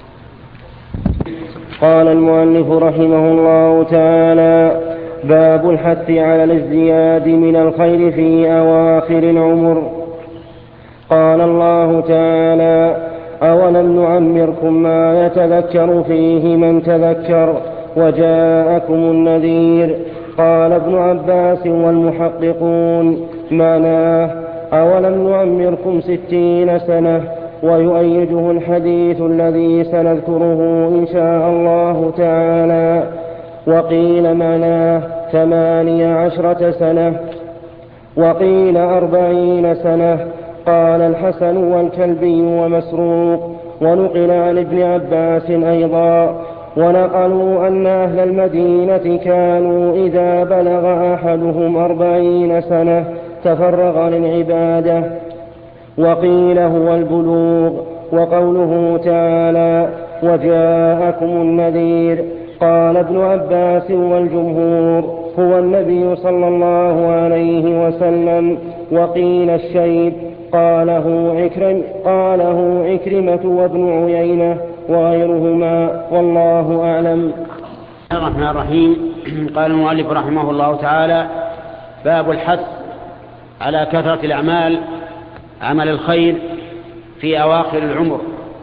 قال المؤلف رحمه الله تعالى: باب الحث على الازدياد من الخير في أواخر العمر. قال الله تعالى: أولم نعمركم ما يتذكر فيه من تذكر وجاءكم النذير. قال ابن عباس والمحققون معناه أولم نعمركم 60 سنة، ويؤيده الحديث الذي سنذكره إن شاء الله تعالى. وقيل معناه 18 سنة، وقيل 40 سنة، قال الحسن والكلبي ومسروق. ونقل عن ابن عباس أيضا. ونقلوا أن أهل المدينة كانوا إذا بلغ أحدهم 40 سنة تفرغ للعبادة، وقيل هو البلوغ. وقوله تعالى وجاءكم النذير، قال ابن عباس والجمهور هو النبي صلى الله عليه وسلم. وقيل الشيب، قاله عكرمة وابن عيينة وغيرهما، والله أعلم. الرحمن الرحيم. قال المؤلف رحمه الله تعالى: باب الحث على كثرة الأعمال، عمل الخير في أواخر العمر.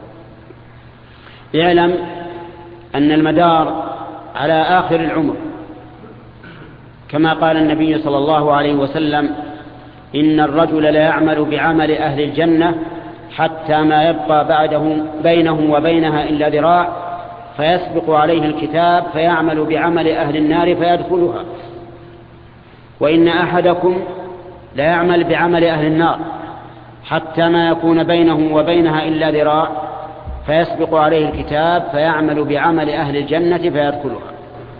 يعلم أن المدار على آخر العمر، كما قال النبي صلى الله عليه وسلم: إن الرجل لا يعمل بعمل أهل الجنة حتى ما يبقى بينه وبينها إلا ذراع، فيسبق عليه الكتاب فيعمل بعمل أهل النار فيدخلها. وإن أحدكم لا يعمل بعمل أهل النار حتى ما يكون بينه وبينها إلا ذراع، فيسبق عليه الكتاب فيعمل بعمل أهل الجنة فيدخلها.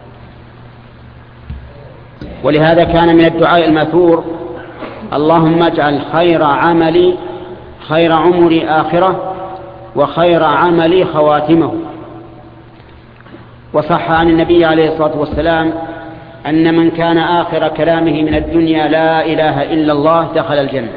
ولهذا كان من الدعاء الماثور: اللهم اجعل خير عملي خير عمري آخرة، وخير عملي خواتمه. وصح عن النبي عليه الصلاة والسلام أن من كان آخر كلامه من الدنيا لا إله إلا الله دخل الجنة.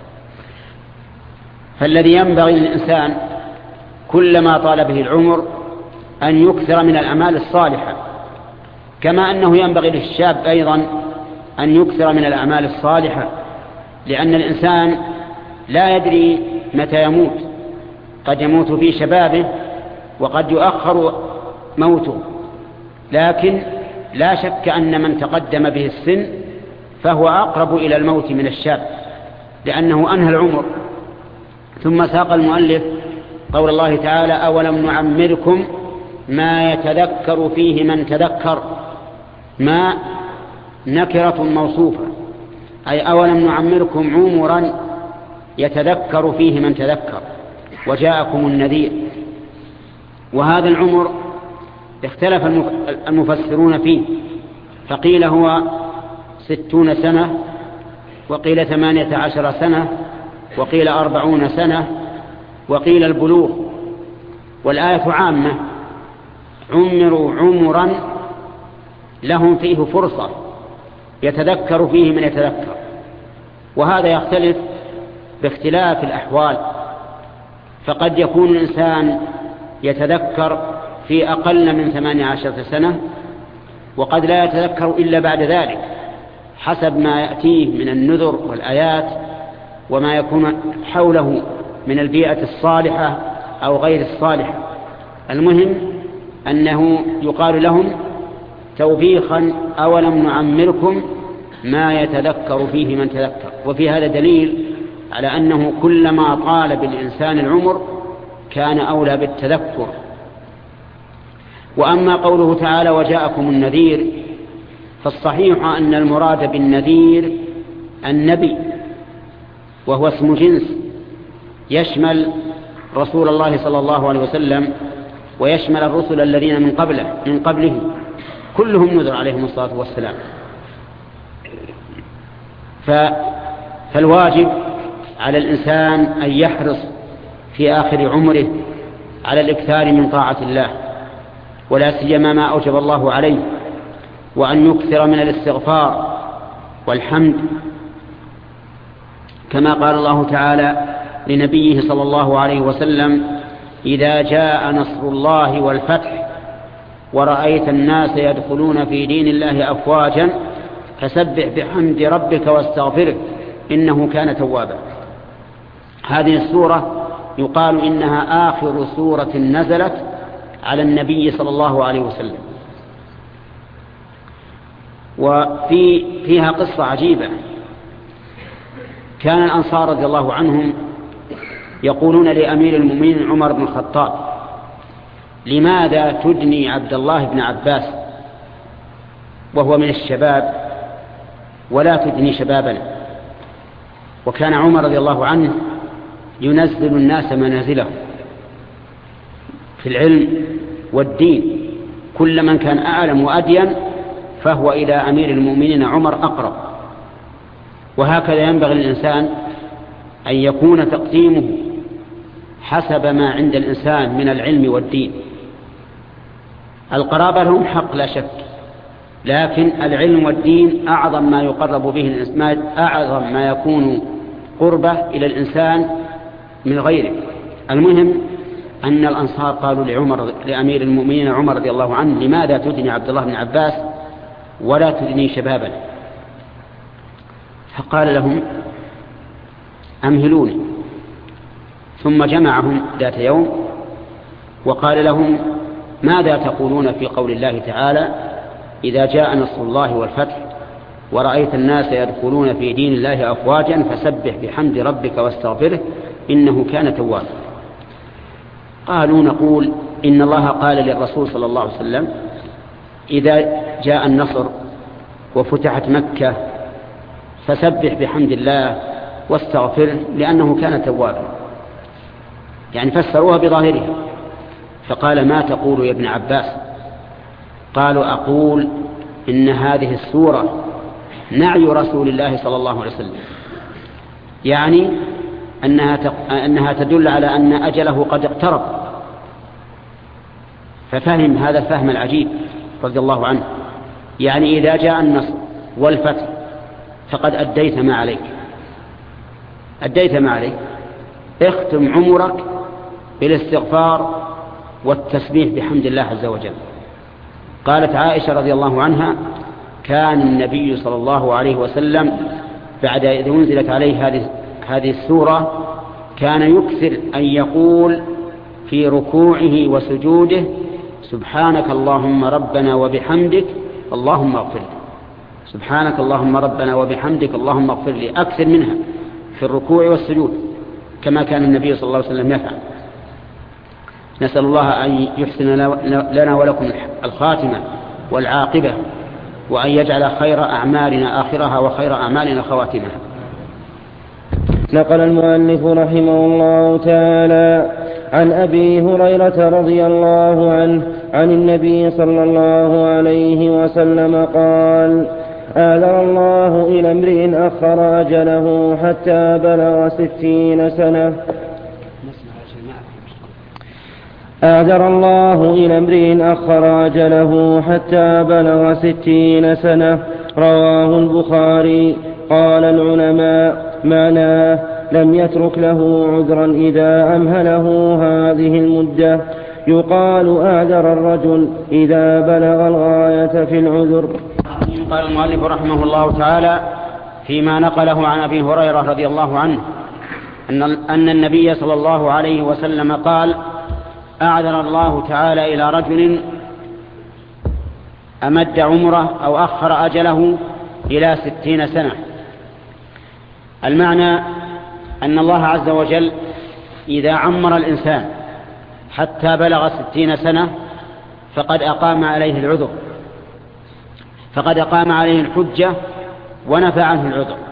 فالذي ينبغي للإنسان كلما طال به العمر أن يكثر من الأعمال الصالحة، كما أنه ينبغي للشاب أيضا أن يكثر من الأعمال الصالحة، لأن الإنسان لا يدري متى يموت، قد يموت في شبابه وقد يؤخر موته. لكن لا شك أن من تقدم به السن فهو أقرب إلى الموت من الشاب، لأنه أنهى العمر. ثم ساق المؤلف قول الله تعالى: أولم نعمركم ما يتذكر فيه من تذكر. ما نكرة موصوفة، أي أولم نعمركم عمرا يتذكر فيه من تذكر وجاءكم النذير. وهذا العمر اختلف المفسرون فيه، فقيل هو 60 سنة، وقيل 18 سنة، وقيل 40 سنة، وقيل البلوغ. والآية عامة: عمروا عمرا لهم فيه فرصة يتذكر فيه من يتذكر. وهذا يختلف باختلاف الأحوال، فقد يكون الإنسان يتذكر في أقل من 18 سنة، وقد لا يتذكر إلا بعد ذلك حسب ما يأتيه من النذر والآيات وما يكون حوله من البيئة الصالحة أو غير الصالحة. المهم أنه يقال لهم توبيخا: أولم نعمركم ما يتذكر فيه من تذكر. وفي هذا دليل على أنه كلما طال بالإنسان العمر كان أولى بالتذكر. وأما قوله تعالى: وجاءكم النذير، فالصحيح أن المراد بالنذير النبي، وهو اسم جنس يشمل رسول الله صلى الله عليه وسلم ويشمل الرسل الذين من قبله كلهم نذر عليهم الصلاة والسلام. فالواجب على الإنسان أن يحرص في آخر عمره على الإكثار من طاعة الله، ولا سيما ما أوجب الله عليه، وأن يكثر من الاستغفار والحمد، كما قال الله تعالى لنبيه صلى الله عليه وسلم: إذا جاء نصر الله والفتح ورأيت الناس يدخلون في دين الله أفواجا فسبح بحمد ربك واستغفره إنه كان توابا. هذه السورة يقال إنها آخر سورة نزلت على النبي صلى الله عليه وسلم. وفيها قصة عجيبة. كان الأنصار رضي الله عنهم يقولون لأمير المؤمنين عمر بن الخطاب: لماذا تدني عبد الله بن عباس وهو من الشباب ولا تدني شبابنا؟ وكان عمر رضي الله عنه ينزل الناس منازلهم في العلم والدين، كل من كان أعلم وأدين فهو إلى أمير المؤمنين عمر أقرب. وهكذا ينبغي للإنسان أن يكون تقديمه حسب ما عند الإنسان من العلم والدين. القرابة لهم حق لا شك، لكن العلم والدين أعظم ما يقرب به الإنسان، أعظم ما يكون قربة إلى الإنسان من غيره. المهم أن الأنصار قالوا لأمير المؤمنين عمر رضي الله عنه: لماذا تدني عبد الله بن عباس ولا تدني شبابنا؟ فقال لهم: أمهلوني. ثم جمعهم ذات يوم وقال لهم: ماذا تقولون في قول الله تعالى: إذا جاء نصر الله والفتح ورأيت الناس يدخلون في دين الله أفواجا فسبح بحمد ربك واستغفره إنه كان توابا. قالوا: نقول إن الله قال للرسول صلى الله عليه وسلم: إذا جاء النصر وفتحت مكة فسبح بحمد الله واستغفره لأنه كان توابا، يعني فسروها بظاهرها. فقال: ما تقول يا ابن عباس؟ قالوا: أقول إن هذه السورة نعي رسول الله صلى الله عليه وسلم، يعني أنها تدل على أن أجله قد اقترب. ففهم هذا الفهم العجيب رضي الله عنه، يعني إذا جاء النصر والفتح فقد أديت ما عليك، أديت ما عليك، اختم عمرك بالاستغفار والتسبيح بحمد الله عز وجل. قالت عائشة رضي الله عنها: كان النبي صلى الله عليه وسلم بعد إذا أنزلت عليه هذه السورة كان يكثر أن يقول في ركوعه وسجوده: سبحانك اللهم ربنا وبحمدك اللهم اغفر لي، سبحانك اللهم ربنا وبحمدك اللهم اغفر لي، أكثر منها في الركوع والسجود كما كان النبي صلى الله عليه وسلم يفعل. نسأل الله أن يحسن لنا ولكم الخاتمة والعاقبة، وأن يجعل خير أعمالنا آخرها وخير أعمالنا خواتمها. نقل المؤلف رحمه الله تعالى عن أبي هريرة رضي الله عنه عن النبي صلى الله عليه وسلم قال: آذر الله إلى امرئ أخر أجله حتى بلغ 60 سنة. آذر الله إلى امرئ أخر أجله حتى بلغ 60 سنة. رواه البخاري. قال العلماء: معناه لم يترك له عذرا إذا أمهله هذه المدة. يقال: آذر الرجل إذا بلغ الغاية في العذر. قال المؤلف رحمه الله تعالى فيما نقله عن أبي هريرة رضي الله عنه أن النبي صلى الله عليه وسلم قال: أعذر الله تعالى إلى رجل أمد عمره أو أخر أجله إلى 60 سنة. المعنى أن الله عز وجل إذا عمر الإنسان حتى بلغ 60 سنة فقد أقام عليه العذر، فقد أقام عليه الحجة ونفى عنه العذر.